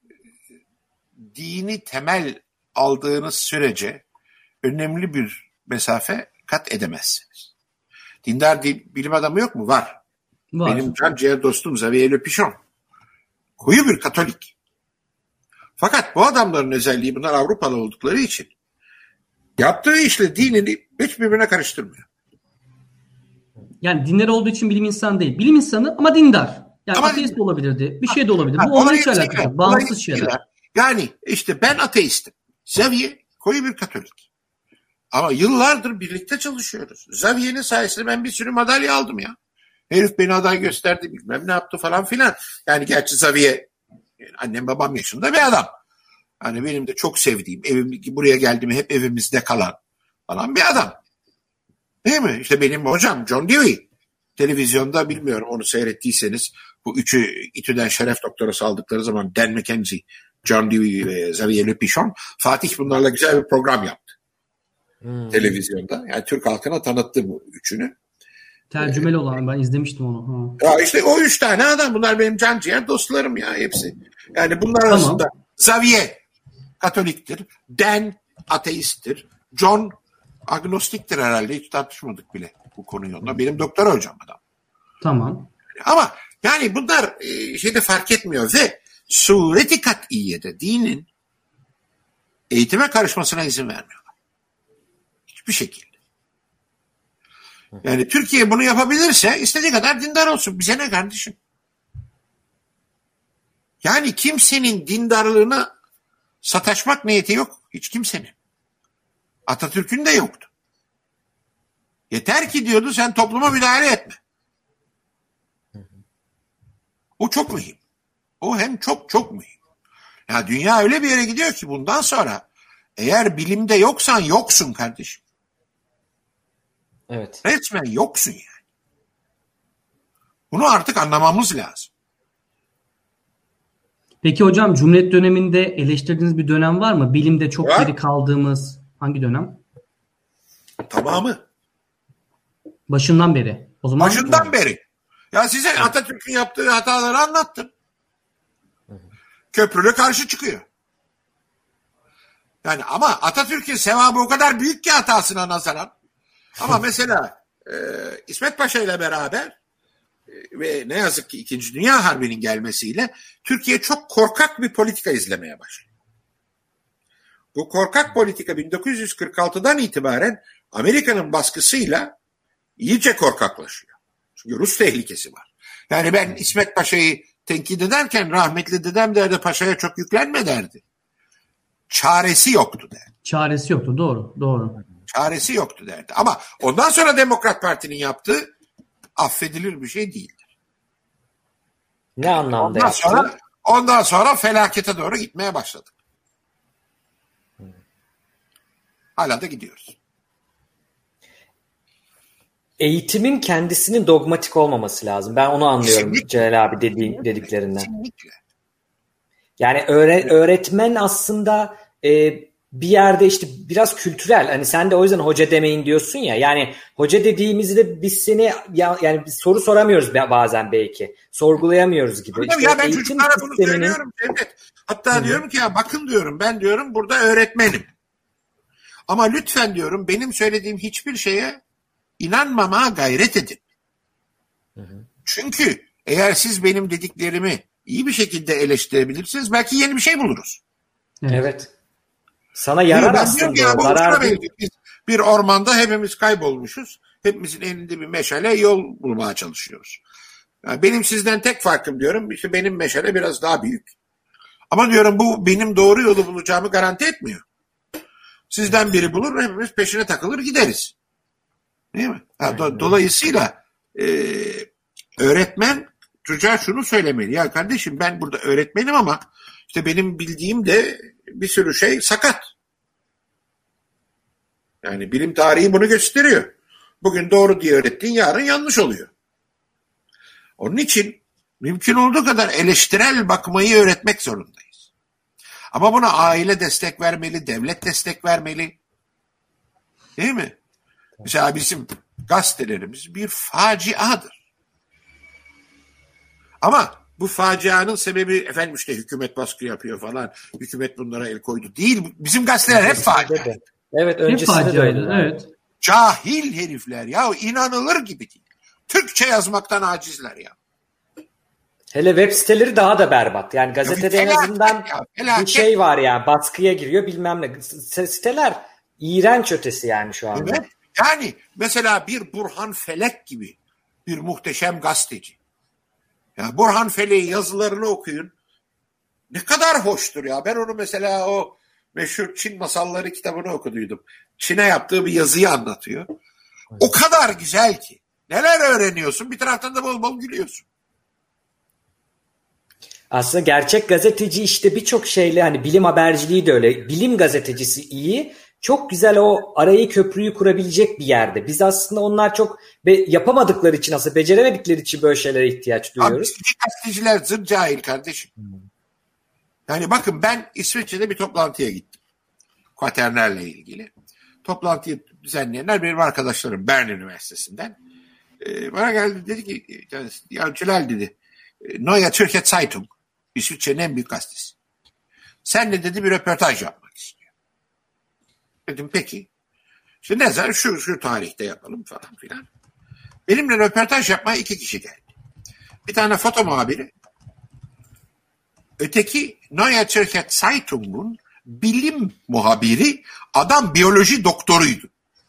dini temel aldığınız sürece önemli bir mesafe kat edemezsiniz. Dindar bilim adamı yok mu? Var. Var. Benim can ciğer dostum Xavier Le Pichon. Koyu bir Katolik. Fakat bu adamların özelliği bunlar Avrupalı oldukları için yaptığı işle dinini hiç birbirine karıştırmıyor. Yani dinler olduğu için bilim insanı değil. Bilim insanı ama dindar. Yani ama, ateist de olabilirdi. Bir şey de olabilir. Ha, bu onunla hiç alakalı. Bağımsız şeyler. Yani işte ben ateistim. Xavier koyu bir Katolik. Ama yıllardır birlikte çalışıyoruz. Xavier'in sayesinde ben bir sürü madalya aldım ya. Herif beni aday gösterdi bilmem ne yaptı falan filan. Yani gerçi Xavier annem babam yaşında bir adam. Hani benim de çok sevdiğim, evim, buraya geldiğim hep evimizde kalan falan bir adam. Değil mi? İşte benim hocam John Dewey. Televizyonda bilmiyorum onu seyrettiyseniz bu üçü İTÜ'den şeref doktorası aldıkları zaman Dan McKenzie, John Dewey ve Xavier Le Pichon, Fatih bunlarla güzel bir program yaptı. Hmm. Televizyonda. Yani Türk halkına tanıttı bu üçünü. Tercümeli ee, olan ben izlemiştim onu. Ha. Ya işte o üç tane adam bunlar benim can ciğer dostlarım ya hepsi. Yani bunlar tamam. Arasında Xavier Katoliktir, Dan ateisttir, John agnostiktir herhalde hiç tartışmadık bile bu konuyu onunla. Benim doktora hocam adam. Tamam. Ama yani bunlar e, şeyde fark etmiyor ve sureti kat'iyede dinin eğitime karışmasına izin vermiyorlar. Hiçbir şekilde. Yani Türkiye bunu yapabilirse istediği kadar dindar olsun. Bize ne kardeşim? Yani kimsenin dindarlığına sataşmak niyeti yok. Hiç kimsenin. Atatürk'ün de yoktu. Yeter ki diyordu sen topluma müdahale etme. O çok mühim. O hem çok çok mühim. Ya dünya öyle bir yere gidiyor ki bundan sonra eğer bilimde yoksan yoksun kardeşim. Evet. Resmen yoksun yani. Bunu artık anlamamız lazım. Peki hocam Cumhuriyet döneminde eleştirdiğiniz bir dönem var mı? Bilimde çok Var. geri kaldığımız hangi dönem? Tamamı. Başından beri. O zaman Başından mı? Beri. Ya size Atatürk'ün yaptığı hataları anlattım. Köprülü karşı çıkıyor. Yani ama Atatürk'ün sevabı o kadar büyük ki hatasına nazaran. Ama mesela e, İsmet Paşa ile beraber e, ve ne yazık ki İkinci Dünya Harbi'nin gelmesiyle Türkiye çok korkak bir politika izlemeye başlıyor. Bu korkak politika bin dokuz yüz kırk altıdan itibaren Amerika'nın baskısıyla iyice korkaklaşıyor. Çünkü Rus tehlikesi var. Yani ben İsmet Paşa'yı tenkit ederken rahmetli dedem derdi Paşa'ya çok yüklenme derdi. Çaresi yoktu derdi. Çaresi yoktu, doğru, doğru. Çaresi yoktu derdi. Ama ondan sonra Demokrat Parti'nin yaptığı affedilir bir şey değildir. Ne anlamda ondan yaptı? sonra, ondan sonra felakete doğru gitmeye başladık. Hala da gidiyoruz. Eğitimin kendisinin dogmatik olmaması lazım. Ben onu anlıyorum Kesinlikle. Celal abi dediği, dediklerinden. Kesinlikle. Yani öğre, öğretmen aslında e, bir yerde işte biraz kültürel. Hani sen de o yüzden hoca demeyin diyorsun ya. Yani hoca dediğimizde biz seni ya, yani biz soru soramıyoruz bazen belki. Sorgulayamıyoruz gibi. İşte işte ya ben çocuklara bunu sisteminin... söylüyorum. Evet. Hatta Hı-hı. diyorum ki ya bakın diyorum ben diyorum burada öğretmenim. Ama lütfen diyorum benim söylediğim hiçbir şeye İnanmamaya gayret edin. Hı hı. Çünkü eğer siz benim dediklerimi iyi bir şekilde eleştirebilirsiniz belki yeni bir şey buluruz. Evet. Sana yarar aslında. Ya, zarar biz bir ormanda hepimiz kaybolmuşuz. Hepimizin elinde bir meşale yol bulmaya çalışıyoruz. Yani benim sizden tek farkım diyorum işte benim meşale biraz daha büyük. Ama diyorum bu benim doğru yolu bulacağımı garanti etmiyor. Sizden biri bulur hepimiz peşine takılır gideriz. Değil mi? Ha, do- dolayısıyla e, öğretmen çocuğa şunu söylemeli. Ya kardeşim ben burada öğretmenim ama işte benim bildiğim de bir sürü şey sakat. Yani bilim tarihi bunu gösteriyor. Bugün doğru diye öğrettiğin yarın yanlış oluyor. Onun için mümkün olduğu kadar eleştirel bakmayı öğretmek zorundayız. Ama buna aile destek vermeli, devlet destek vermeli. Değil mi? Mesela bizim gazetelerimiz bir faciadır. Ama bu facianın sebebi efendim işte hükümet baskı yapıyor falan. Hükümet bunlara el koydu. Değil. Bizim gazeteler hep facia. Evet öncesinde de öyle. Evet. Cahil herifler ya inanılır gibi değil. Türkçe yazmaktan acizler ya. Hele web siteleri daha da berbat. Yani gazetede en azından ya, bir şey var ya baskıya giriyor bilmem ne. Siteler iğrenç ötesi yani şu anda. Evet. Yani mesela bir Burhan Felek gibi bir muhteşem gazeteci. Ya Burhan Felek'in yazılarını okuyun. Ne kadar hoştur ya. Ben onu mesela o meşhur Çin Masalları kitabını okuduydum. Çin'e yaptığı bir yazıyı anlatıyor. O kadar güzel ki. Neler öğreniyorsun bir taraftan da bol bol gülüyorsun. Aslında gerçek gazeteci işte birçok şeyle hani bilim haberciliği de öyle. Bilim gazetecisi iyi. Çok güzel o arayı köprüyü kurabilecek bir yerde. Biz aslında onlar çok be- yapamadıkları için aslında beceremedikleri için böyle şeylere ihtiyaç duyuyoruz. Abi gazeteciler zır cahil kardeşim. Hmm. Yani bakın ben İsviçre'de bir toplantıya gittim. Kuaternerle ilgili. Toplantıyı düzenleyenler benim arkadaşlarım Bern Üniversitesi'nden. Ee, bana geldi dedi ki ya Celal dedi Neue Türkiye Zeitung İsviçre'nin en büyük gazetesi. Sen de dedi bir röportaj yapmak istiyor. Dedim peki. İşte ne zaman şu, şu tarihte yapalım falan filan. Benimle röportaj yapmaya iki kişi geldi. Bir tane foto muhabiri. Öteki Neue Türkiye Zeitung'un bilim muhabiri adam biyoloji doktoruydu.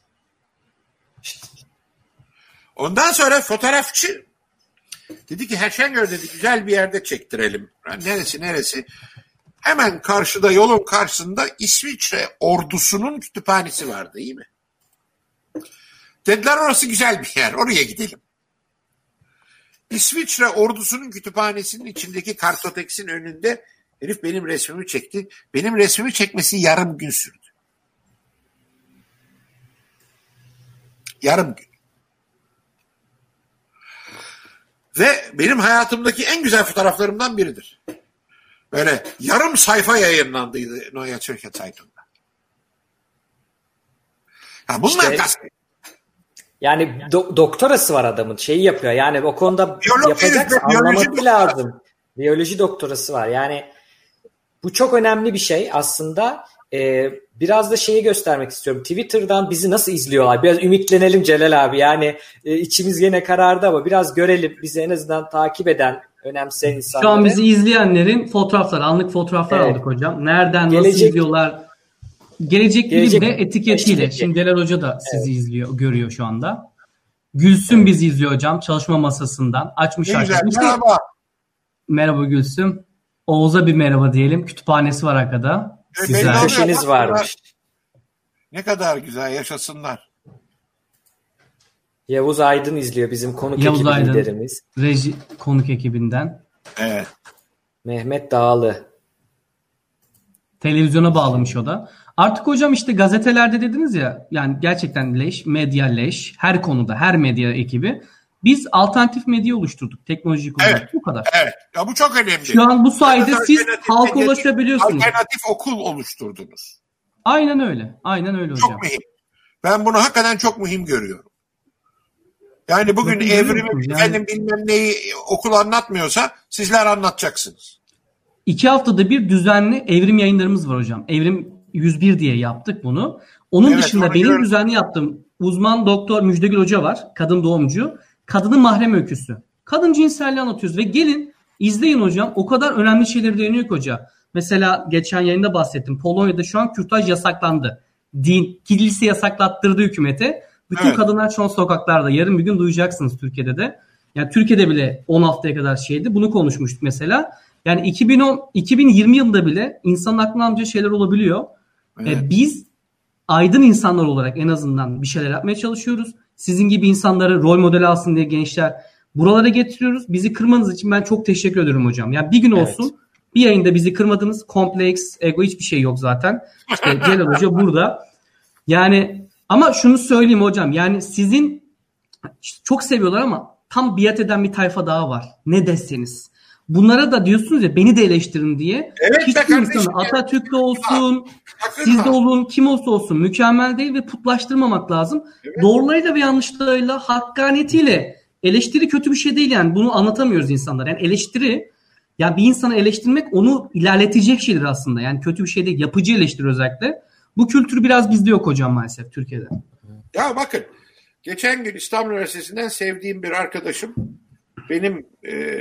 Ondan sonra fotoğrafçı dedi ki Herşengör dedi güzel bir yerde çektirelim. Neresi neresi? Hemen karşıda yolun karşısında İsviçre ordusunun kütüphanesi vardı iyi mi? Dediler orası güzel bir yer oraya gidelim. İsviçre ordusunun kütüphanesinin içindeki kartoteksin önünde herif benim resmimi çekti. Benim resmimi çekmesi yarım gün sürdü. Yarım gün. Ve benim hayatımdaki en güzel fotoğraflarımdan biridir. Böyle yarım sayfa yayınlandıydı Neue Zürcher Zeitung'da. Ha bunlar İşte, gazete. Yani do- doktorası var adamın. Şeyi yapıyor. Yani o konuda Biyolog yapacaksa herif, biyoloji anlaması lazım. Biyoloji doktorası var. Yani bu çok önemli bir şey aslında. Ee, biraz da şeyi göstermek istiyorum. Twitter'dan bizi nasıl izliyorlar? Biraz ümitlenelim Celal abi. Yani e, içimiz yine karardı ama biraz görelim. Bizi en azından takip eden, önemseyen insanları. Şu an bizi izleyenlerin fotoğrafları, anlık fotoğraflar evet. aldık hocam. Nereden, Gelecek, nasıl izliyorlar? Gelecek, Gelecek Bilim'de etiketiyle. Şimdi Celal Hoca da sizi evet. izliyor, görüyor şu anda. Gülsüm evet. bizi izliyor hocam. Çalışma masasından. Açmış açmış. Merhaba. Merhaba Gülsüm. Oğuz'a bir merhaba diyelim. Kütüphanesi var arkada. Sizin köşeniz varmış. Ne kadar güzel, yaşasınlar. Yavuz Aydın izliyor, bizim konuk Yavuz ekibi Aydın, liderimiz. Reji konuk ekibinden. Evet. Mehmet Dağlı. Televizyona bağlamış o da. Artık hocam işte gazetelerde dediniz ya, yani gerçekten leş, medya leş. Her konuda, her medya ekibi. Biz alternatif medya oluşturduk. Teknolojik olarak. Evet, bu kadar. Evet. Ya bu çok önemli. Şu an bu sayede siz halka ulaşabiliyorsunuz. Alternatif okul oluşturdunuz. Aynen öyle. Aynen öyle hocam. Çok mühim. Ben bunu hakikaten çok mühim görüyorum. Yani bugün Bakın, evrimi yani, efendim bilmem neyi okul anlatmıyorsa sizler anlatacaksınız. İki haftada bir düzenli evrim yayınlarımız var hocam. Evrim yüz bir diye yaptık bunu. Onun evet, dışında benim gördüm. düzenli yaptığım uzman doktor Müjdegül Hoca var. Kadın doğumcu. Kadının mahrem öyküsü. Kadın cinselliği anlatıyoruz ve gelin izleyin hocam. O kadar önemli şeyleri değiniyor ki hoca. Mesela geçen yayında bahsettim. Polonya'da şu an kürtaj yasaklandı. Din, kilise yasaklattırdı hükümete. Bütün evet. kadınlar şu an sokaklarda. Yarın bir gün duyacaksınız Türkiye'de de. Yani Türkiye'de bile on haftaya kadar şeydi. Bunu konuşmuştuk mesela. Yani iki bin on, iki bin yirmi yılında bile insanın aklına almayacağı şeyler olabiliyor. Evet. Ee, biz aydın insanlar olarak en azından bir şeyler yapmaya çalışıyoruz. Sizin gibi insanları rol model alsın diye gençler buralara getiriyoruz. Bizi kırmanız için ben çok teşekkür ediyorum hocam. Yani bir gün olsun evet. bir yayında bizi kırmadınız. Kompleks, ego hiçbir şey yok zaten. İşte Celal Hoca burada. Yani ama şunu söyleyeyim hocam. Yani sizin çok seviyorlar ama tam biat eden bir tayfa daha var. Ne deseniz. Bunlara da diyorsunuz ya beni de eleştirin diye. Evet, hiçbir insanı Atatürk'te olsun, sizde olun, kim olsa olsun mükemmel değil ve putlaştırmamak lazım. Evet. Doğrularıyla ve yanlışlarıyla, hakkaniyetiyle eleştiri kötü bir şey değil yani. Bunu anlatamıyoruz insanlara. Yani eleştiri, yani bir insanı eleştirmek onu ilerletecek şeydir aslında. Yani kötü bir şey değil. Yapıcı eleştiri özellikle. Bu kültür biraz bizde yok hocam maalesef Türkiye'de. Ya bakın, geçen gün İstanbul Üniversitesi'nden sevdiğim bir arkadaşım benim e,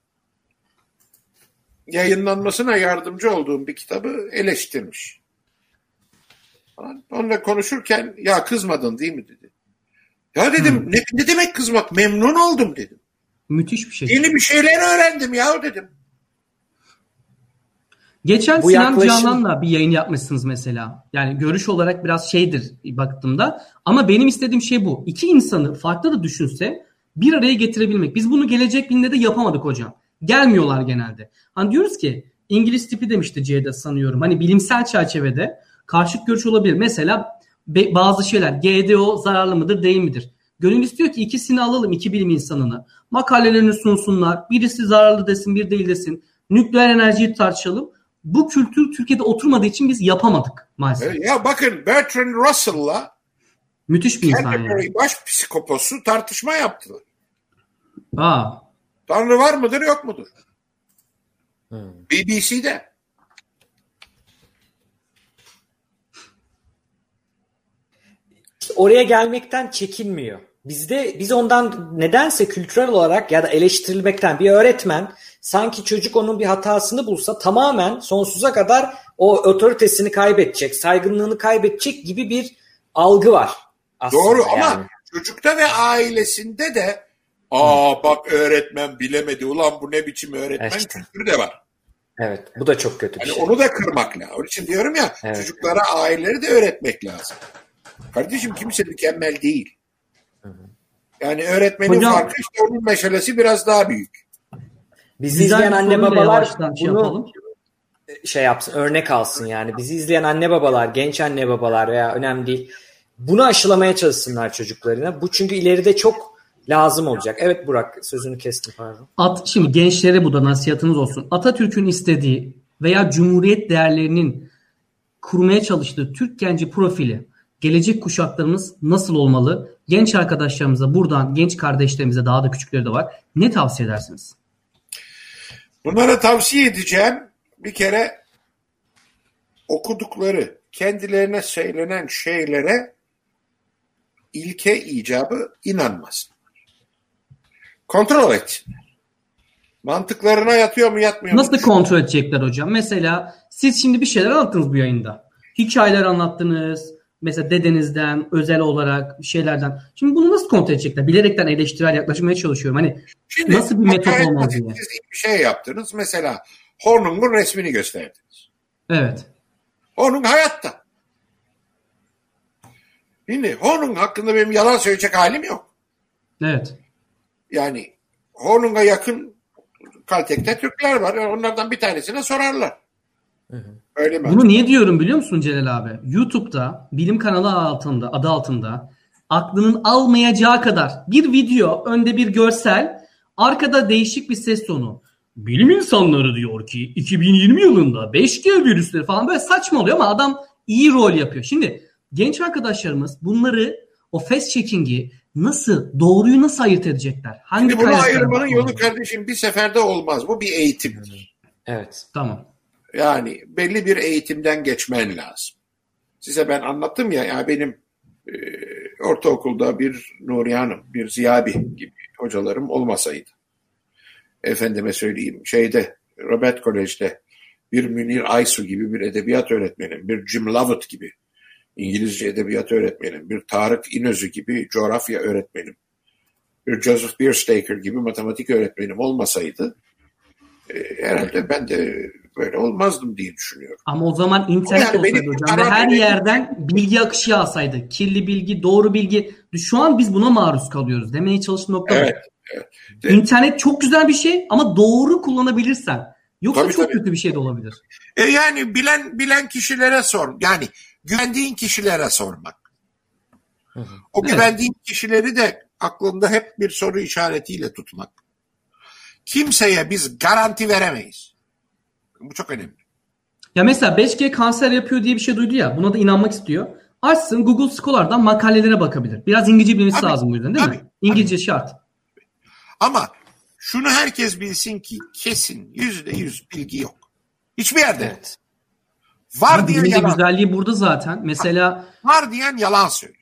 yayınlanmasına yardımcı olduğum bir kitabı eleştirmiş. Onunla konuşurken ya kızmadın değil mi dedi. Ya dedim hmm. ne, ne demek kızmak, memnun oldum dedim. Müthiş bir şey. Yeni bir şeyler öğrendim ya dedim. Geçen Bu Sinan yaklaşım... Canan'la bir yayın yapmışsınız mesela. Yani görüş olarak biraz şeydir baktığımda. Ama benim istediğim şey bu. İki insanı farklı da düşünse bir araya getirebilmek. Biz bunu Gelecek Bilim'de de yapamadık hocam. Gelmiyorlar genelde. Hani diyoruz ki İngiliz tipi demişti C'de sanıyorum. Hani bilimsel çerçevede karşıt görüş olabilir. Mesela be, bazı şeyler G D O zararlı mıdır değil midir? Gönül istiyor ki ikisini alalım, iki bilim insanını. Makalelerini sunsunlar. Birisi zararlı desin, bir değil desin. Nükleer enerjiyi tartışalım. Bu kültür Türkiye'de oturmadığı için biz yapamadık maalesef. Ya bakın Bertrand Russell'la müthiş bir insan yani. Baş psikoposu tartışma yaptılar. Aa. Tanrı var mıdır yok mudur? Hmm. B B C'de. Oraya gelmekten çekinmiyor. Bizde biz ondan nedense kültürel olarak ya da eleştirilmekten bir öğretmen sanki çocuk onun bir hatasını bulsa tamamen sonsuza kadar o otoritesini kaybedecek, saygınlığını kaybedecek gibi bir algı var aslında. Doğru yani. Ama çocukta ve ailesinde de aa bak öğretmen bilemedi ulan bu ne biçim öğretmen işte. Kültürü de var. Evet bu da çok kötü bir yani şey. Onu da kırmak lazım. Onun için diyorum ya evet. Çocuklara aileleri de öğretmek lazım. Kardeşim kimse mükemmel değil. Yani öğretmenin Hocam, farkı işte onun meşalesi biraz daha büyük. Bizi izleyen anne babalar bunu şey, şey yapsın, örnek alsın yani. Bizi izleyen anne babalar, genç anne babalar veya önemli değil. Bunu aşılamaya çalışsınlar çocuklarına. Bu çünkü ileride çok lazım olacak. Evet Burak sözünü kestim pardon. At, şimdi gençlere bu da nasihatınız olsun. Atatürk'ün istediği veya Cumhuriyet değerlerinin kurmaya çalıştığı Türk genci profili, gelecek kuşaklarımız nasıl olmalı? Genç arkadaşlarımıza buradan, genç kardeşlerimize, daha da küçükleri de var. Ne tavsiye edersiniz? Bunlara tavsiye edeceğim, bir kere okudukları, kendilerine söylenen şeylere ilke icabı inanmasınlar. Kontrol etsinler. Mantıklarına yatıyor mu yatmıyor mu? Nasıl kontrol edecekler hocam? Mesela siz şimdi bir şeyler anlattınız bu yayında. Hikayeler anlattınız. Mesela dedenizden, özel olarak şeylerden. Şimdi bunu nasıl kontrol edecekler? Bilerekten eleştirel yaklaşmaya çalışıyorum. Hani şimdi, nasıl bir metot olmalı diye. Siz bir şey yaptınız. Mesela Hornung'un resmini gösterdiniz. Evet. Hornung hayatta. Şimdi Hornung hakkında benim yalan söyleyecek halim yok. Evet. Yani Hornung'a yakın Caltech'te Türkler var. Onlardan bir tanesine sorarlar. Hı hı. Öyle mi? Bunu acaba niye diyorum biliyor musun Celal abi? YouTube'da bilim kanalı altında, adı altında aklının almayacağı kadar bir video, önde bir görsel, arkada değişik bir ses tonu. Bilim insanları diyor ki iki bin yirmi yılında beş G virüsleri falan böyle saçma oluyor ama adam iyi rol yapıyor. Şimdi genç arkadaşlarımız bunları, o fast checking'i nasıl, doğruyu nasıl ayırt edecekler? Hangi Şimdi bunu ayırmanın yolu kardeşim bir seferde olmaz. Bu bir eğitimdir. Evet. Tamam. Yani belli bir eğitimden geçmen lazım. Size ben anlattım ya, ya benim e, ortaokulda bir Nuriye Hanım, bir Ziyabi gibi hocalarım olmasaydı. Efendime söyleyeyim, şeyde Robert College'de bir Münir Aysu gibi bir edebiyat öğretmenim, bir Jim Lovett gibi İngilizce edebiyat öğretmenim, bir Tarık İnözü gibi coğrafya öğretmenim, bir Joseph Bierstaker gibi matematik öğretmenim olmasaydı e, herhalde ben de böyle olmazdım diye düşünüyorum. Ama o zaman internet yani olsaydı hocam ve her yerden bilgi akışı yağsaydı. Kirli bilgi, doğru bilgi. Şu an biz buna maruz kalıyoruz. Demeye çalıştığım nokta bu. Evet, evet. İnternet çok güzel bir şey ama doğru kullanabilirsen. Yoksa tabii, çok tabii. kötü bir şey de olabilir. E yani bilen bilen kişilere sor. Yani güvendiğin kişilere sormak. Hı hı. O evet. Güvendiğin kişileri de aklında hep bir soru işaretiyle tutmak. Kimseye biz garanti veremeyiz. Bu çok önemli. Ya mesela beş G kanser yapıyor diye bir şey duydu ya. Buna da inanmak istiyor. Açsın Google Scholar'dan makalelere bakabilir. Biraz İngilizce bilmesi tabii, lazım bu yüzden değil tabii, mi? İngilizce tabii. Şart. Ama şunu herkes bilsin ki kesin yüzde yüz bilgi yok. Hiçbir yerde. Evet. Var ama diyen yalan. Güzelliği burada zaten. Mesela var diyen yalan söylüyor.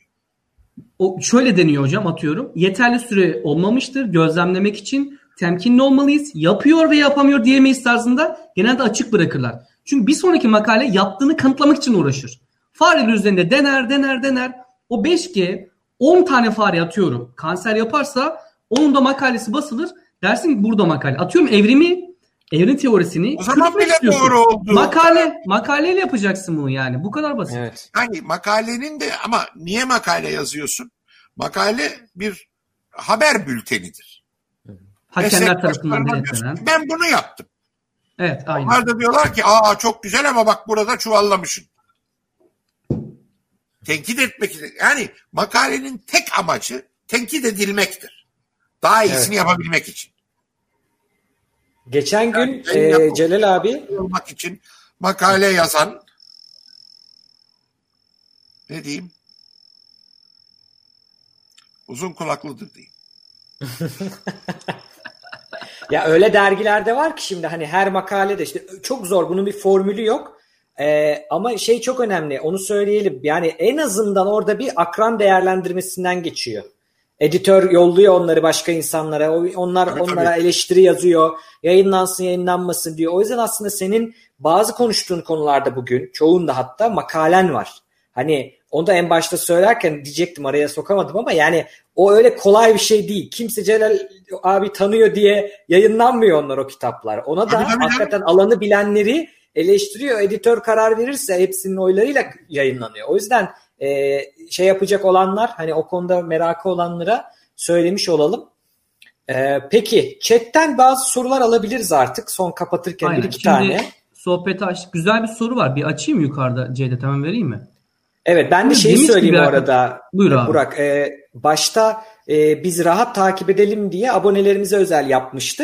O şöyle deniyor hocam, atıyorum. Yeterli süre olmamıştır gözlemlemek için. Temkinli olmalıyız. Yapıyor ve yapamıyor diyemeyiz tarzında genelde açık bırakırlar. Çünkü bir sonraki makale yaptığını kanıtlamak için uğraşır. Fareler üzerinde dener dener dener. O beş G on tane fare atıyorum. Kanser yaparsa onun da makalesi basılır. Dersin ki burada makale. Atıyorum evrimi, evrim teorisini. O zaman bile istiyorsun. Doğru oldu. Makale, makaleyle yapacaksın bunu yani. Bu kadar basit. Evet. Yani makalenin de ama niye makale yazıyorsun? Makale bir haber bültenidir. Hakemler tarafından denetlenen. Ben bunu yaptım. Evet, aynen. Onlar da diyorlar ki aa çok güzel ama bak burada çuvallamışsın. Tenkit etmek için. Yani makalenin tek amacı tenkit edilmektir. Daha iyisini evet. yapabilmek için. Geçen gün yani, e, Celal abi olmak için makale yazan ne diyeyim? Uzun kulaklıdır diyeyim. Ya öyle dergilerde var ki şimdi hani her makalede işte çok zor, bunun bir formülü yok. Ee, ama şey çok önemli, onu söyleyelim. Yani en azından orada bir akran değerlendirmesinden geçiyor. Editör yolluyor onları başka insanlara. Onlar tabii, onlara tabii. eleştiri yazıyor. Yayınlansın, yayınlanmasın diyor. O yüzden aslında senin bazı konuştuğun konularda bugün çoğunda hatta makalen var. Hani onu da en başta söylerken diyecektim, araya sokamadım ama yani o öyle kolay bir şey değil. Kimse Celal abi tanıyor diye yayınlanmıyor onlar o kitaplar. Ona da tabii, tabii, hakikaten tabii. alanı bilenleri eleştiriyor. Editör karar verirse hepsinin oylarıyla yayınlanıyor. O yüzden e, şey yapacak olanlar, hani o konuda merakı olanlara söylemiş olalım. E, peki chatten bazı sorular alabiliriz artık son kapatırken. Aynen. bir iki Şimdi tane. Sohbeti açtık. Güzel bir soru var. Bir açayım yukarıda Ceyda, tamam vereyim mi? Evet, ben de şeyi söyleyeyim orada. Buyur abi. Burak. E, başta e, biz rahat takip edelim diye abonelerimize özel yapmıştık.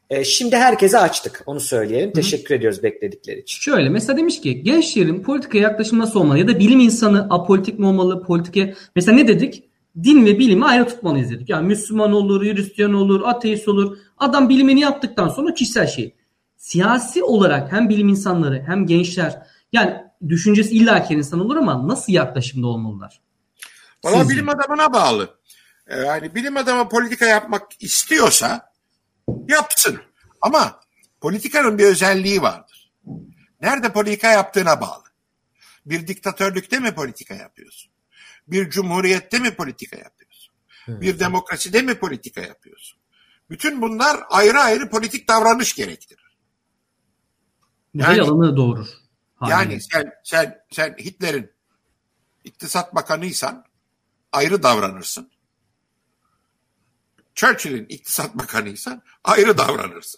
E, şimdi herkese açtık. Onu söyleyelim. Hı. Teşekkür ediyoruz bekledikleri için. Şöyle mesela demiş ki gençlerin politikaya yaklaşımı nasıl olmalı? Ya da bilim insanı apolitik mi olmalı? Politikaya mesela ne dedik? Din ve bilimi ayrı tutmalıyız dedik. Yani Müslüman olur, Hristiyan olur, ateist olur. Adam bilimini yaptıktan sonra kişisel şey. Siyasi olarak hem bilim insanları hem gençler yani düşüncesi illaki insan olur ama nasıl yaklaşımda olmalılar? Valla bilim adamına bağlı. Yani bilim adamı politika yapmak istiyorsa yapsın. Ama politikanın bir özelliği vardır. Nerede politika yaptığına bağlı. Bir diktatörlükte mi politika yapıyorsun? Bir cumhuriyette mi politika yapıyorsun? Evet. Bir demokraside mi politika yapıyorsun? Bütün bunlar ayrı ayrı politik davranış gerektirir. Yani alanı doğurur. Yani sen sen sen Hitler'in iktisat bakanıysan ayrı davranırsın. Churchill'in iktisat bakanıysan ayrı davranırsın.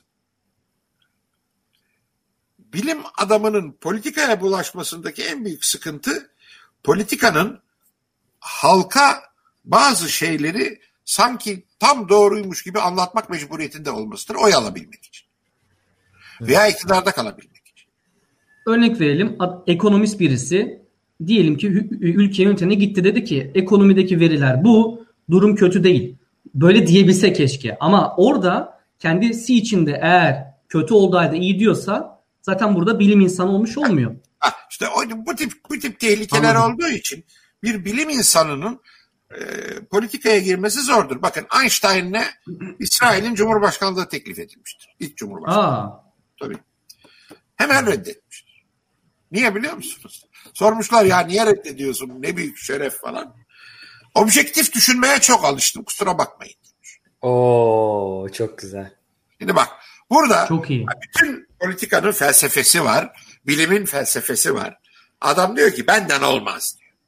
Bilim adamının politikaya bulaşmasındaki en büyük sıkıntı politikanın halka bazı şeyleri sanki tam doğruymuş gibi anlatmak mecburiyetinde olmasıdır. Oy alabilmek için. Veya iktidarda kalabilmek için. Örnek verelim. Ekonomist birisi diyelim ki ülke yönetimine gitti dedi ki ekonomideki veriler bu, durum kötü değil. Böyle diyebilse keşke. Ama orada kendisi içinde eğer kötü olduğu halde iyi diyorsa zaten burada bilim insanı olmuş olmuyor. Ha, işte o, bu tip bu tip tehlikeler Anladım. olduğu için bir bilim insanının e, politikaya girmesi zordur. Bakın Einstein'le İsrail'in Cumhurbaşkanlığı teklif edilmiştir. İlk Cumhurbaşkanlığı. Aa. Tabii. Hemen reddetmiştir. Niye biliyor musunuz? Sormuşlar ya niye reddediyorsun? Ne büyük şeref falan. Objektif düşünmeye çok alıştım. Kusura bakmayın. Oo, çok güzel. Şimdi bak burada çok iyi. Bütün politikanın felsefesi var. Bilimin felsefesi var. Adam diyor ki benden olmaz diyor.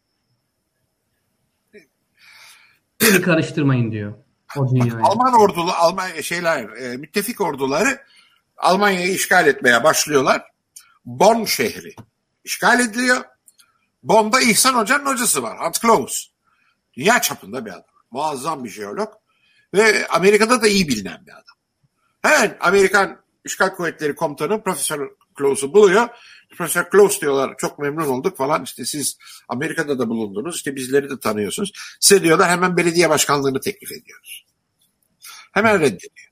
Beni karıştırmayın diyor. O bak, Alman ordulu, Alman şeyler, e, müttefik orduları Almanya'yı işgal etmeye başlıyorlar. Bonn şehri işgal ediliyor. Bonn'da İhsan Hoca'nın hocası var. Hans Claus. Dünya çapında bir adam. Muazzam bir jeolog. Ve Amerika'da da iyi bilinen bir adam. Hemen Amerikan İşgal Kuvvetleri Komutanı Profesör Claus'u buluyor. Profesör Claus diyorlar çok memnun olduk falan. İşte siz Amerika'da da bulundunuz. İşte bizleri de tanıyorsunuz. Size diyorlar hemen belediye başkanlığını teklif ediyoruz. Hemen reddediyor.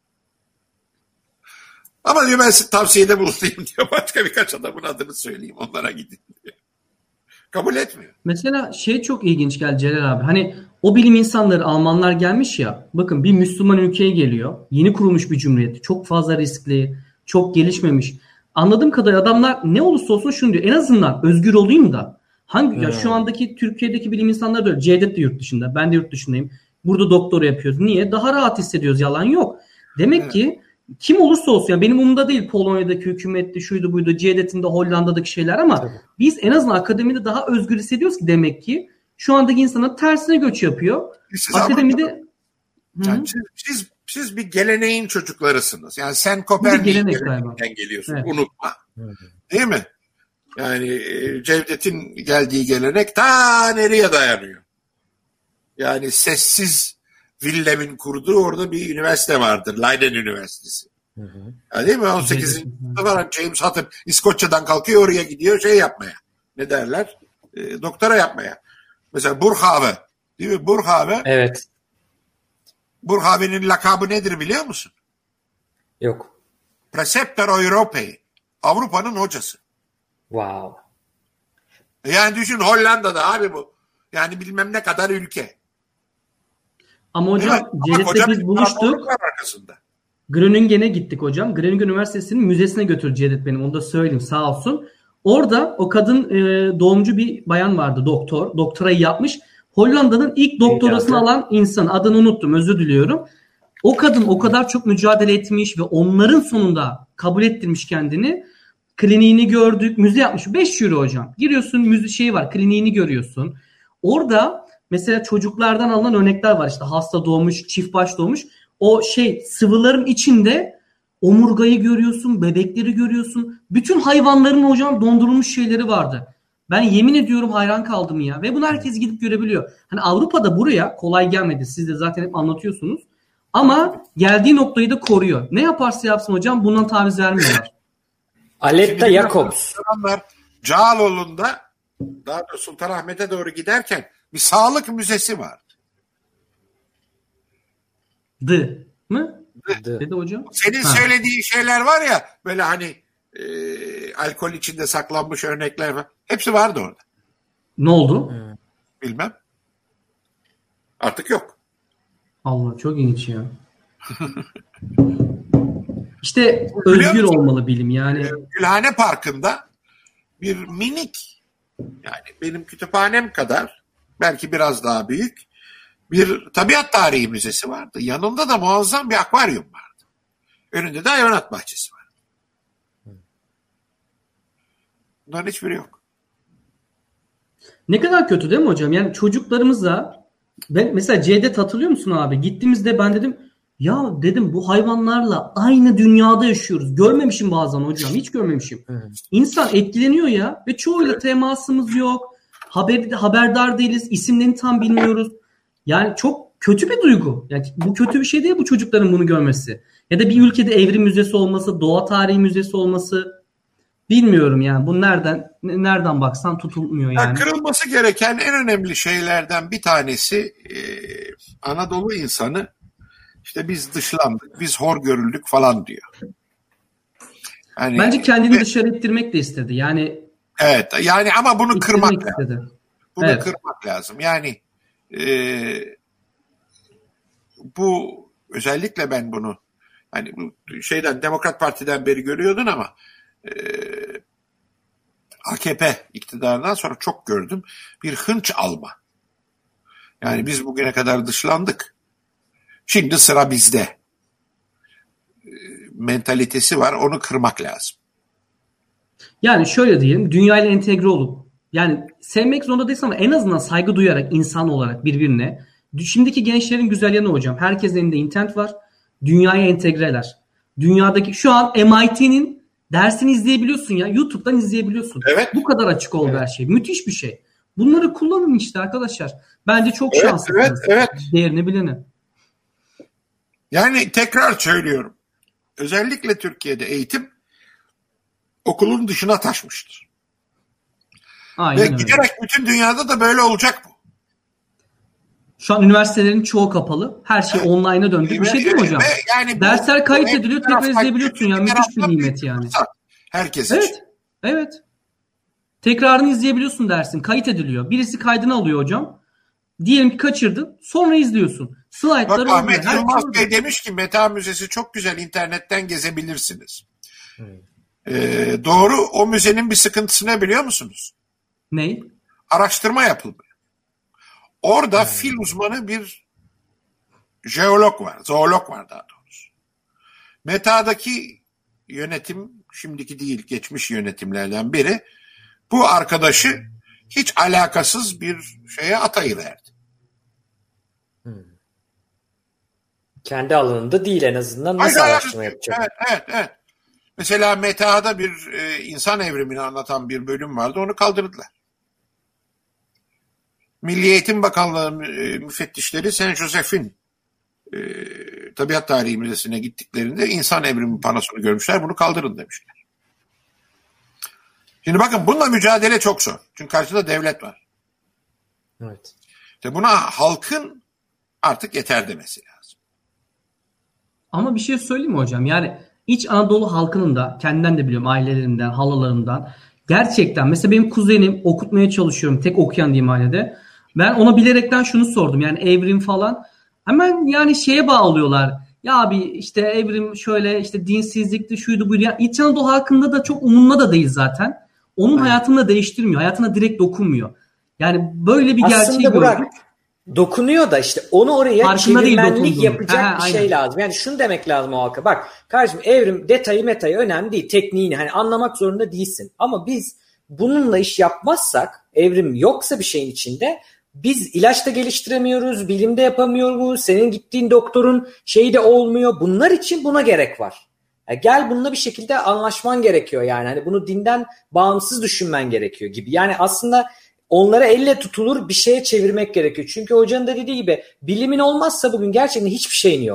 Ama diyor ben size tavsiyede bulunayım diyor. Başka birkaç adamın adını söyleyeyim. Onlara gidin diyor. Kabul etmiyor. Mesela şey çok ilginç geldi Celal abi. Hani o bilim insanları Almanlar gelmiş ya. Bakın bir Müslüman ülkeye geliyor. Yeni kurulmuş bir cumhuriyet. Çok fazla riskli. Çok gelişmemiş. Anladığım kadarıyla adamlar ne olursa olsun şunu diyor. En azından özgür olayım da. Hangi hmm. ya şu andaki Türkiye'deki bilim insanları da öyle. Cevdet de yurt dışında. Ben de yurt dışındayım. Burada doktora yapıyoruz. Niye? Daha rahat hissediyoruz. Yalan yok. Demek evet. ki kim olursa olsun yani benim umurumda değil Polonya'daki hükümetti, şuydu buydu, Cevdet'in de Hollanda'daki şeyler ama Tabii. biz en azından akademide daha özgür hissediyoruz ki demek ki şu andaki insanlar tersine göç yapıyor. Siz akademide yani siz, siz, siz bir geleneğin çocuklarısınız. Yani sen Kopernik'ten geliyorsun. Evet. Unutma. Evet. Değil mi? Yani Cevdet'in geldiği gelenek ta nereye dayanıyor? Yani sessiz Wilhelm'in kurduğu orada bir üniversite vardır. Leiden Üniversitesi. Hı hı. Ya değil mi? on sekizinci var James Hutton İskoçya'dan kalkıyor oraya gidiyor şey yapmaya. Ne derler? E, doktora yapmaya. Mesela Boerhaave. Değil mi? Boerhaave. Evet. Boerhaave'nin lakabı nedir biliyor musun? Yok. Preceptor Europei. Avrupa'nın hocası. Wow. Yani düşün Hollanda'da abi bu. Yani bilmem ne kadar ülke. Ama hocam evet, Cevdet'le biz buluştuk. Groningen'e gittik hocam. Groningen Üniversitesi'nin müzesine götürdü Cevdet benim. Onu da söyleyeyim sağ olsun. Orada o kadın e, doğumcu bir bayan vardı doktor. Doktorayı yapmış. Hollanda'nın ilk doktorasını alan insan. Adını unuttum özür diliyorum. O kadın o kadar çok mücadele etmiş ve onların sonunda kabul ettirmiş kendini. Kliniğini gördük. Müze yapmış. beş euro hocam. Giriyorsun müze şeyi var. Kliniğini görüyorsun. Orada mesela çocuklardan alınan örnekler var. İşte hasta doğmuş, çift baş doğmuş. O şey sıvıların içinde omurgayı görüyorsun, bebekleri görüyorsun. Bütün hayvanların hocam dondurulmuş şeyleri vardı. Ben yemin ediyorum hayran kaldım ya. Ve bunu herkes gidip görebiliyor. Hani Avrupa'da buraya kolay gelmedi. Siz de zaten hep anlatıyorsunuz. Ama geldiği noktayı da koruyor. Ne yaparsa yapsın hocam bundan taviz vermiyorlar. Aletta Jacobs. Cağaloğlu'nda, daha da Sultanahmet'e doğru giderken bir sağlık müzesi vardı. D mı? D. Dedi hocam. Senin ha. söylediğin şeyler var ya böyle hani e, alkol içinde saklanmış örnekler var. Hepsi vardı orada. Ne oldu? Bilmem. Artık yok. Allah çok ilginç ya. İşte özgür olmalı bilim yani. Gülhane Parkı'nda bir minik, yani benim kütüphanem kadar, belki biraz daha büyük bir tabiat tarihi müzesi vardı. Yanında da muazzam bir akvaryum vardı. Önünde de hayvanat bahçesi vardı. Bunların hiçbiri yok. Ne kadar kötü değil mi hocam? Yani çocuklarımıza, ben mesela Cevdet hatırlıyor musun abi? Gittiğimizde ben dedim ya dedim bu hayvanlarla aynı dünyada yaşıyoruz. Görmemişim bazen hocam. Hiç görmemişim. İnsan etkileniyor ya ve çoğuyla temasımız yok. Haber, haberdar değiliz. İsimlerini tam bilmiyoruz. Yani çok kötü bir duygu. Yani bu kötü bir şey değil bu çocukların bunu görmesi. Ya da bir ülkede evrim müzesi olması, doğa tarihi müzesi olması, bilmiyorum yani. Bu nereden nereden baksan tutulmuyor yani. yani kırılması gereken en önemli şeylerden bir tanesi e, Anadolu insanı işte biz dışlandık, biz hor görüldük falan diyor. Yani, bence kendini ve, dışarı ittirmek de istedi. Yani evet yani ama bunu kırmak lazım. Istedi. Bunu evet. kırmak lazım. Yani e, bu özellikle ben bunu hani bu şeyden Demokrat Parti'den beri görüyordun ama e, A K P iktidarından sonra çok gördüm. Bir hınç alma. Yani biz bugüne kadar dışlandık. Şimdi sıra bizde. E, mentalitesi var. Onu kırmak lazım. Yani şöyle diyelim. Dünyayla entegre olup yani sevmek zorunda değilsin ama en azından saygı duyarak insan olarak birbirine. Şimdiki gençlerin güzel yanı hocam. Herkesin elinde internet var. Dünyaya entegreler. Dünyadaki şu an M I T'nin dersini izleyebiliyorsun ya. YouTube'dan izleyebiliyorsun. Evet. Bu kadar açık oldu evet. her şey. Müthiş bir şey. Bunları kullanın işte arkadaşlar. Bence çok evet, şanslısınız. Evet, evet. Değerini bileni. Yani tekrar söylüyorum. Özellikle Türkiye'de eğitim okulun dışına taşmıştır. Aynen Ve öyle. giderek bütün dünyada da böyle olacak bu. Şu an üniversitelerin çoğu kapalı. Her şey evet. online'a döndü. Bir şey değil mi hocam? Yani dersler kayıt ediliyor. Tekrar izleyebiliyorsun. Yani müthiş bir nimet yani. Herkes evet. için. Evet. Tekrarını izleyebiliyorsun dersin. Kayıt ediliyor. Birisi kaydını alıyor hocam. Diyelim ki kaçırdın. Sonra izliyorsun. Slaytları Bak Ahmet Yılmaz Bey demiş ki Meta Müzesi çok güzel. İnternetten gezebilirsiniz. Hmm. Ee, doğru. O müzenin bir sıkıntısı ne biliyor musunuz? Ne? Araştırma yapılmıyor. Orada hmm. fil uzmanı bir jeolog var. Zoolog var daha doğrusu. Meta'daki yönetim, şimdiki değil geçmiş yönetimlerden biri, bu arkadaşı hiç alakasız bir şeye atayıverdi. Hmm. Kendi alanında değil en azından. Nasıl Hayır, araştırma evet, yapacak? Evet, evet, evet. Mesela Meta'da bir e, insan evrimini anlatan bir bölüm vardı. Onu kaldırdılar. Milli Eğitim Bakanlığı e, müfettişleri Saint Joseph'in e, Tabiat Tarihi Müzesi'ne gittiklerinde insan evrimi panosunu görmüşler. Bunu kaldırın demişler. Şimdi bakın bununla mücadele çok zor. Çünkü karşıda devlet var. Evet. İşte buna halkın artık yeter demesi lazım. Ama bir şey söyleyeyim mi hocam? Yani İç Anadolu halkının da kendinden de biliyorum ailelerinden, halalarımdan gerçekten mesela benim kuzenim okutmaya çalışıyorum tek okuyan diyeyim ailede. Ben ona bilerekten şunu sordum yani evrim falan hemen yani şeye bağlıyorlar. Ya abi işte evrim şöyle işte dinsizlikti şuydu buydu. Yani İç Anadolu halkında da çok umurunda da değil zaten. Onun evet. hayatını da değiştirmiyor. Hayatına direkt dokunmuyor. Yani böyle bir aslında gerçeği gördüm. Burak, dokunuyor da işte onu oraya farkında çevirmenlik yapacak ha, bir aynen. şey lazım. Yani şunu demek lazım o halka. Bak kardeşim evrim detayı metayı önemli değil. Tekniğini hani anlamak zorunda değilsin. Ama biz bununla iş yapmazsak evrim yoksa bir şeyin içinde biz ilaç da geliştiremiyoruz. Bilimde yapamıyoruz. Senin gittiğin doktorun şeyi de olmuyor. Bunlar için buna gerek var. Yani gel bununla bir şekilde anlaşman gerekiyor yani. Hani bunu dinden bağımsız düşünmen gerekiyor gibi. Yani aslında onlara elle tutulur bir şeye çevirmek gerekiyor. Çünkü hocanın da dediği gibi bilimin olmazsa bugün gerçekten hiçbir şeyin yok.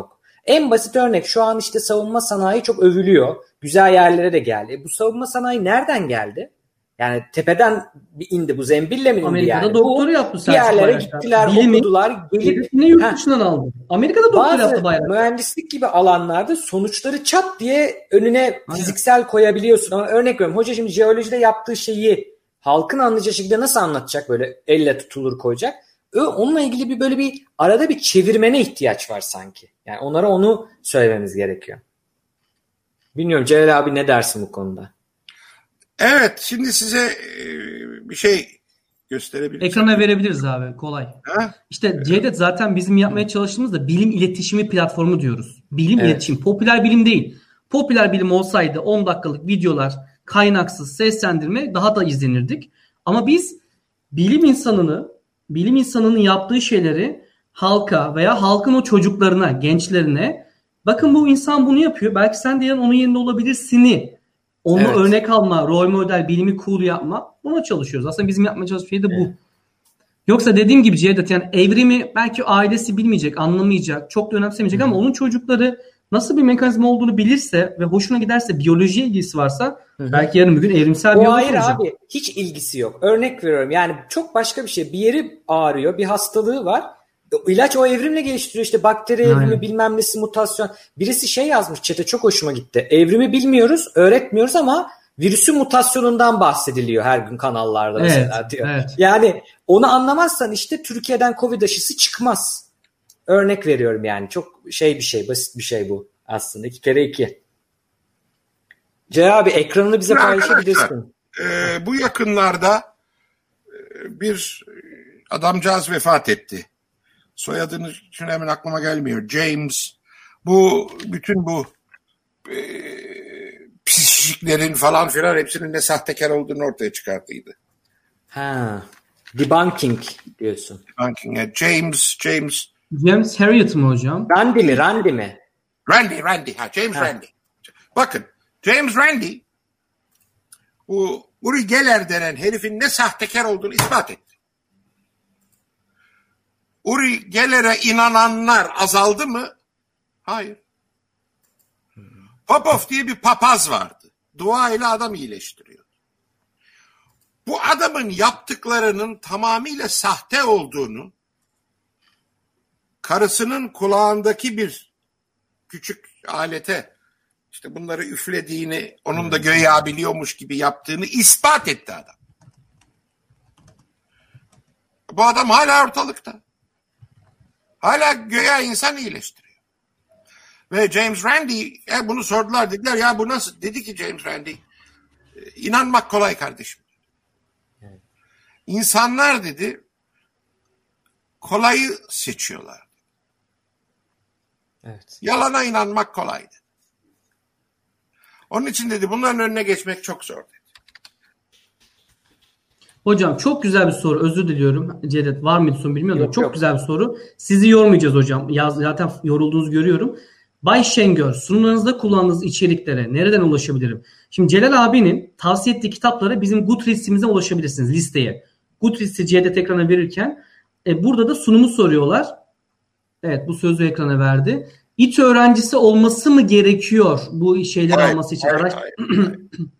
En basit örnek şu an işte savunma sanayi çok övülüyor. Güzel yerlere de geldi. E bu savunma sanayi nereden geldi? Yani tepeden bir indi, bu zembille mi indi Amerika'da yani? doktora yaptı. Bir yerlere gittiler, Bilimi, okudular. Gelip yine yurt dışından aldı. Amerika'da doktora yaptı bayağı. Mühendislik gibi alanlarda sonuçları çat diye önüne Aynen. fiziksel koyabiliyorsun. Ama örnek veriyorum. Hoca şimdi jeolojide yaptığı şeyi halkın anlayacağı şekilde nasıl anlatacak, böyle elle tutulur koyacak? Onunla ilgili bir böyle bir arada bir çevirmene ihtiyaç var sanki. Yani onlara onu söylememiz gerekiyor. Bilmiyorum Celal abi, ne dersin bu konuda? Evet, şimdi size bir şey gösterebilirim. Ekrana verebiliriz abi, kolay. Ha? İşte Cevdet, zaten bizim yapmaya çalıştığımız da bilim iletişimi platformu diyoruz. Bilim evet. iletişim, popüler bilim değil. Popüler bilim olsaydı on dakikalık videolar, kaynaksız seslendirme daha da izlenirdik. Ama biz bilim insanını, bilim insanının yaptığı şeyleri halka veya halkın o çocuklarına, gençlerine, bakın bu insan bunu yapıyor, belki sen de yarın onun yerinde olabilirsini, onu evet. örnek alma, rol model, bilimi cool yapma, buna çalışıyoruz. Aslında bizim yapmaya çalıştığımız şey de bu. Evet. Yoksa dediğim gibi Cevdet, yani evrimi belki ailesi bilmeyecek, anlamayacak, çok da önemsemeyecek, Hı. ama onun çocukları nasıl bir mekanizma olduğunu bilirse ve hoşuna giderse, biyolojiye ilgisi varsa Hı-hı. belki yarın bir gün evrimsel o biyolog hayır olacak. Abi, hiç ilgisi yok. Örnek veriyorum, yani çok başka bir şey. Bir yeri ağrıyor, bir hastalığı var. İlaç o evrimle geliştiriyor, işte bakteri evrimi, Aynen. bilmem nesi, mutasyon. Birisi şey yazmış chat'e, çok hoşuma gitti. Evrimi bilmiyoruz, öğretmiyoruz ama virüsün mutasyonundan bahsediliyor her gün kanallarda mesela evet, diyor. Evet. Yani onu anlamazsan işte Türkiye'den Covid aşısı çıkmaz. Örnek veriyorum yani. Çok şey bir şey, basit bir şey bu aslında. İki kere iki. Celal abi, ekranını bize paylaşabilirsin. E, bu yakınlarda bir adamcağız vefat etti. Soyadını şimdi hemen aklıma gelmiyor. James. Bu bütün bu e, psikiklerin falan filan hepsinin ne sahtekar olduğunu ortaya çıkarttıydı. Ha. Debunking diyorsun. Debunking. Yani James, James. James Harriet mi hocam? Randy mi? Randy mi? Randy, Randy. Ha, James ha. Randy. Bakın, James Randy bu Uri Geller denen herifin ne sahtekar olduğunu ispat etti. Uri Geller'e inananlar azaldı mı? Hayır. Popov diye bir papaz vardı. Dua ile adam iyileştiriyor. Bu adamın yaptıklarının tamamıyla sahte olduğunu, karısının kulağındaki bir küçük alete işte bunları üflediğini, onun da göya biliyormuş gibi yaptığını ispat etti adam. Bu adam hala ortalıkta. Hala göya insan iyileştiriyor. Ve James Randi bunu sordular, dediler ya bu nasıl? Dedi ki James Randi, inanmak kolay kardeşim. Evet. İnsanlar dedi kolayı seçiyorlar. Evet. Yalana inanmak kolaydı. Onun için dedi bunların önüne geçmek çok zor dedi. Hocam çok güzel bir soru. Özür diliyorum. Cevdet, var mıydı son bilmiyorum yok, da çok yok. güzel bir soru. Sizi yormayacağız hocam. Yaz, zaten yorulduğunuzu görüyorum. Bay Şengör, sunumlarınızda kullandığınız içeriklere nereden ulaşabilirim? Şimdi Celal abinin tavsiye ettiği kitaplara bizim Goodreads'imize ulaşabilirsiniz, listeye. Goodreads'i Cevdet ekrana verirken e, burada da sunumu soruyorlar. Evet, bu sözü ekrana verdi. İTÜ öğrencisi olması mı gerekiyor bu şeyleri hayır, alması için? Hayır, Araç... hayır, hayır.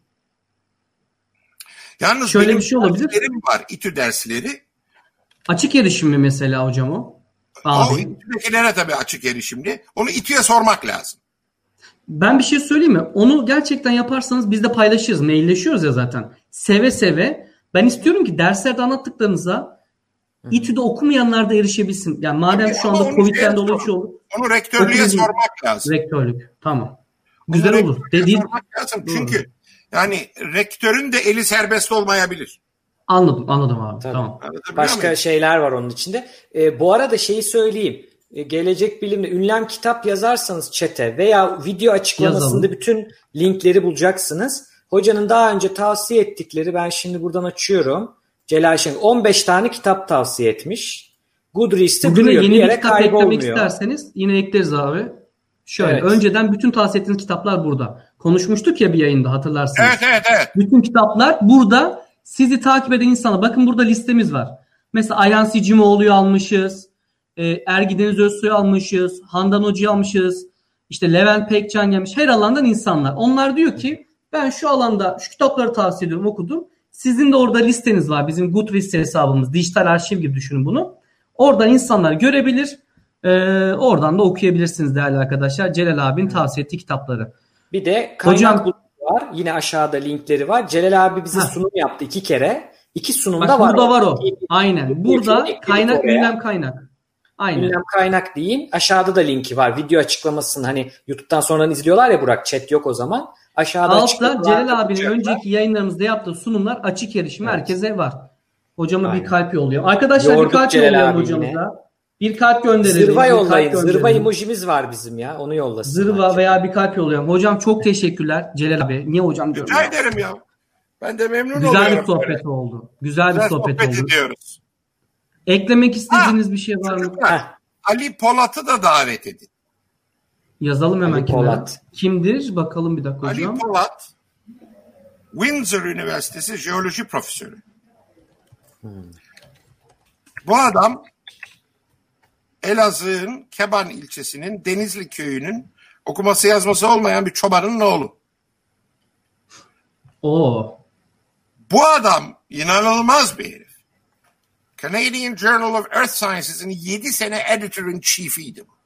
Yalnız şöyle bir şey olabilir. Var, İTÜ dersleri. Açık erişim mi mesela hocam o? Abi. O İTÜ'dekilere tabii açık erişimli. Onu İTÜ'ye sormak lazım. Ben bir şey söyleyeyim mi? Onu gerçekten yaparsanız biz de paylaşırız. Mailleşiyoruz ya zaten. Seve seve. Ben istiyorum ki derslerde anlattıklarınıza İTÜ'de okumayanlar da erişebilsin. Yani madem Peki, şu anda Covid'den dolayı şey olur. Onu rektörlüğe sormak lazım. Rektörlük. Tamam. Güzel onu olur. Dediğin... sormak lazım. Çünkü Doğru. yani rektörün de eli serbest olmayabilir. Anladım, anladım abi. Tabii. Tamam. Başka muyum? şeyler var onun içinde. E, bu arada şeyi söyleyeyim. E, Gelecek Bilim'de ünlem kitap yazarsanız chat'e veya video açıklamasında Yazalım. bütün linkleri bulacaksınız. Hocanın daha önce tavsiye ettikleri, ben şimdi buradan açıyorum. Celal Şengör on beş tane kitap tavsiye etmiş. Goodreads'te duruyor. Yeni bir bir kitap eklemek isterseniz yine ekleriz abi. Şöyle evet. önceden bütün tavsiye ettiğiniz kitaplar burada. Konuşmuştuk ya bir yayında, hatırlarsınız. Evet evet evet. Bütün kitaplar burada. Sizi takip eden insana bakın, burada listemiz var. Mesela Ayhan Sicimoğlu'yu almışız. E, Ergi Deniz Özsoy'u almışız. Handan Hoca'yı almışız. İşte Levent Pekcan gelmiş. Her alandan insanlar. Onlar diyor ki ben şu alanda şu kitapları tavsiye ediyorum, okudum. Sizin de orada listeniz var. Bizim Goodreads hesabımız. Dijital arşiv gibi düşünün bunu. Oradan insanlar görebilir. Ee, oradan da okuyabilirsiniz değerli arkadaşlar. Celal abinin tavsiye ettiği kitapları. Bir de kaynak Hocam, var. Yine aşağıda linkleri var. Celal abi bize Heh. sunum yaptı iki kere. İki sunumda Bak, var. burada var o. Bir- Aynen. bir- Burada bir- kaynak, oraya. ünlem kaynak. Aynen. Ünlem kaynak deyin. Aşağıda da linki var. Video açıklamasını hani YouTube'dan sonra izliyorlar ya Burak. Chat yok o zaman. Aşağıda Altta açıklamalar Celal abinin yapacaklar. önceki yayınlarımızda yaptığı sunumlar açık erişim Evet. herkese var. Hocama Aynen. bir kalp yolluyor. Arkadaşlar Yorduk bir kalp Celal yollayalım abi hocamıza. Bir kalp gönderelim. Zırva bir kalp yollayın. gönderelim. Zırva emojimiz var bizim ya. Onu yollasın. Zırva veya bir kalp yollayalım. Hocam çok teşekkürler Celal abi. Niye hocam diyorum Rica ya? ederim ya. Ben de memnun Güzel oluyorum. bir sohbet böyle. oldu. Güzel bir Güzel sohbet, sohbet oldu. ediyoruz. Eklemek istediğiniz bir şey var mı? Çocuklar, Heh. Ali Polat'ı da davet edin. Yazalım hemen Ali kenara. Polat. Kimdir? Bakalım bir dakika hocam. Ali Polat, Windsor Üniversitesi jeoloji profesörü. Hmm. Bu adam Elazığ'ın Keban ilçesinin Denizli köyünün okuması yazması olmayan bir çobanın oğlu. Oo. Bu adam inanılmaz bir herif. Canadian Journal of Earth Sciences'in yedi sene editor-in-chief'iydi bu.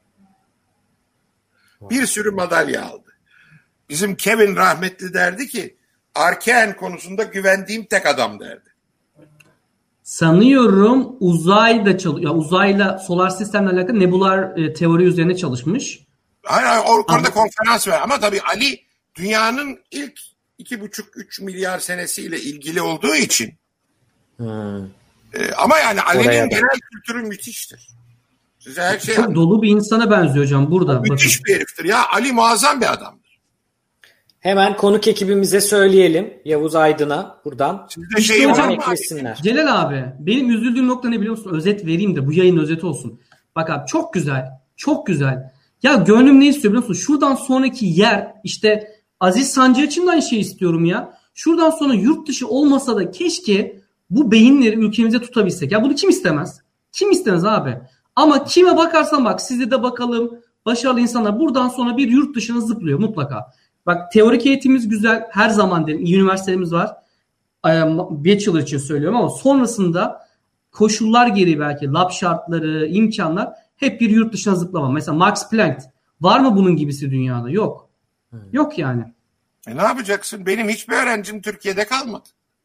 Bir sürü madalya aldı. Bizim Kevin rahmetli derdi ki Arkean konusunda güvendiğim tek adam derdi. Sanıyorum uzayda çalışıyor. Uzayla solar sistemle alakalı nebular e, teori üzerine çalışmış. Hayır, hayır o konuda Ama- konferans ver. Ama tabii Ali dünyanın ilk iki buçuk üç milyar senesiyle ilgili olduğu için Hmm. e, ama yani Ali'nin Oraya da. genel kültürü müthiştir. Size her şey Çok dolu bir insana benziyor hocam burada. müthiş Bakın. bir heriftir. Ya Ali muazzam bir adamdır. Hemen konuk ekibimize söyleyelim. Yavuz Aydın'a buradan. Sizde İşte şey hocam- var mı? eklesinler. Celal abi benim üzüldüğüm nokta ne biliyor musun? Özet vereyim de bu yayın özeti olsun. Bak abi çok güzel. Çok güzel. Ya gönlüm ne istiyor biliyor musun? Şuradan sonraki yer işte Aziz Sancı için de aynı şeyi istiyorum ya. Şuradan sonra yurt dışı olmasa da keşke bu beyinleri ülkemize tutabilsek. Ya bunu kim istemez? Kim istemez abi? Ama kime bakarsan bak sizde de bakalım başarılı insanlar buradan sonra bir yurt dışına zıplıyor mutlaka. Bak teorik eğitimimiz güzel. Her zaman derim iyi üniversitelerimiz var. Bachelor için söylüyorum ama sonrasında koşullar gereği belki lab şartları, imkanlar hep bir yurt dışına zıplama. Mesela Max Planck var mı bunun gibisi dünyada? Yok. Hmm. Yok yani. E ne yapacaksın? Benim hiçbir öğrencim Türkiye'de kalmadı.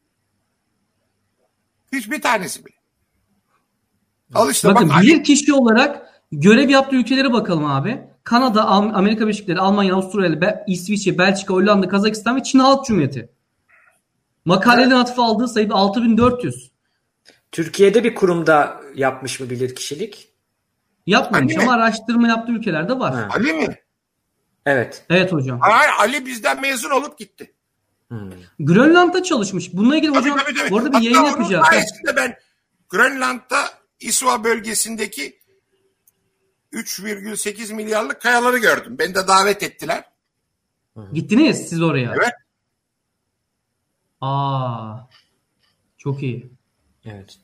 Hiçbir tanesi bile. Al işte Bakın bak, bir kişi olarak görev yaptığı ülkelere bakalım abi. Kanada, Amerika Birleşik Devletleri, Almanya, Avustralya, İsviçre, Belçika, Hollanda, Kazakistan ve Çin Halk Cumhuriyeti. Makaleden atıf aldığı sayı altı bin dört yüz. Türkiye'de bir kurumda yapmış mı bilirkişilik? Yapmamış Ali ama mi? araştırma yaptığı ülkelerde var. Ha. Ali mi? Evet. Evet hocam. Hayır, Ali bizden mezun olup gitti. Hmm. Grönland'da çalışmış. Bununla ilgili hocam Tabii, tabii. bu arada bir Hatta yayın onun yapacağız. sayesinde ben Grönland'da İsva bölgesindeki üç virgül sekiz milyarlık kayaları gördüm. Beni de davet ettiler. Gittiniz siz oraya. Evet. Aa. Çok iyi. Evet.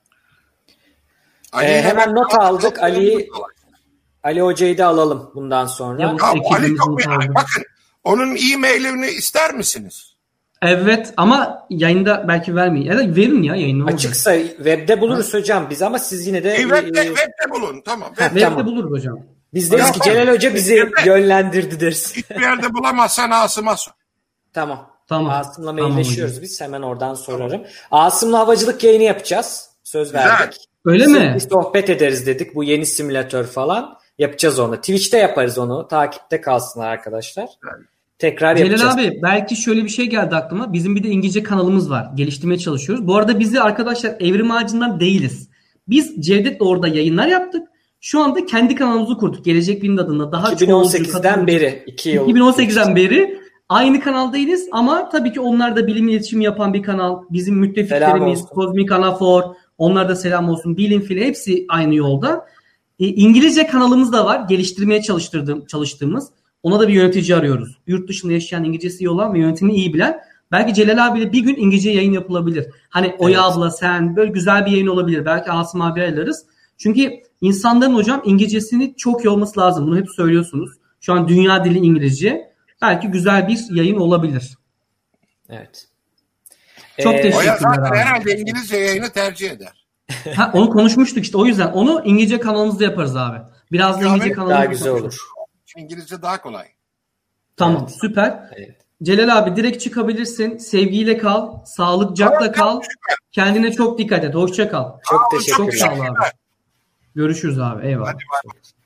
Ali Ee, hemen not aldık. Ali Ali Hoca'yı da alalım bundan sonra. Ya, Ya, Ali ekibimiz çok not aldı. bakın onun e-mailini ister misiniz? Evet ama yayında belki vermeyin. Ya da verin ya yayını. Açıksa webde buluruz hocam biz ama siz yine de E, webde, e, webde bulun tamam. Ha, Web, Web'de tamam. buluruz hocam. biz deriz ki Tamam. Celal Hoca bizi Webde. yönlendirdi deriz. hiçbir yerde bulamazsan Asım'a sor. Tamam. Tamam. Asım'la Tamam mailleşiyoruz hocam. biz. Hemen oradan sorarım. Asım'la havacılık yayını yapacağız. Söz Güzel. verdik. Öyle Siz- mi? Bir sohbet ederiz dedik. Bu yeni simülatör falan. Yapacağız onu. Twitch'te yaparız onu. Takipte kalsınlar arkadaşlar. Tekrar Celal yapacağız. abi belki şöyle bir şey geldi aklıma. Bizim bir de İngilizce kanalımız var. Geliştirmeye çalışıyoruz. Bu arada bizi arkadaşlar Evrim Ağacı'ndan değiliz. Biz Cevdet'le orada yayınlar yaptık. Şu anda kendi kanalımızı kurduk. Gelecek Bilim adında daha iki bin on sekizden çoğulcu, beri. iki yıl. iki bin on sekizden beri aynı kanaldayız ama tabii ki onlar da bilim iletişimi yapan bir kanal. Bizim Selam müttefiklerimiz, olsun. Kozmik Anafor, onlar da selam olsun. Bilim Fili hepsi aynı yolda. E, İngilizce kanalımız da var. Geliştirmeye çalıştırdığım, çalıştığımız. Ona da bir yönetici arıyoruz. Yurt dışında yaşayan, İngilizcesi iyi olan ve yönetimini iyi bilen. Belki Celal abiyle bir gün İngilizce yayın yapılabilir. Hani Oya Evet. abla sen böyle güzel bir yayın olabilir. Belki Asım abi ayarlarız. Çünkü insanların hocam İngilizcesini çok iyi olması lazım. Bunu hep söylüyorsunuz. Şu an dünya dili İngilizce. Belki güzel bir yayın olabilir. Evet. Çok Ee, teşekkürler abi. Herhalde İngilizce yayını tercih eder. Ha, onu konuşmuştuk işte. O yüzden onu İngilizce kanalımızda yaparız abi. Biraz da İngilizce kanalımızda daha güzel olur. İngilizce daha kolay. Tamam, Evet. süper. Evet. Celal abi direkt çıkabilirsin. Sevgiyle kal. Sağlıcakla kal. Kendine çok dikkat et. Hoşça kal. Çok Çok teşekkürler. sağ ol abi. Görüşürüz abi. Eyvallah. Hadi bay bay.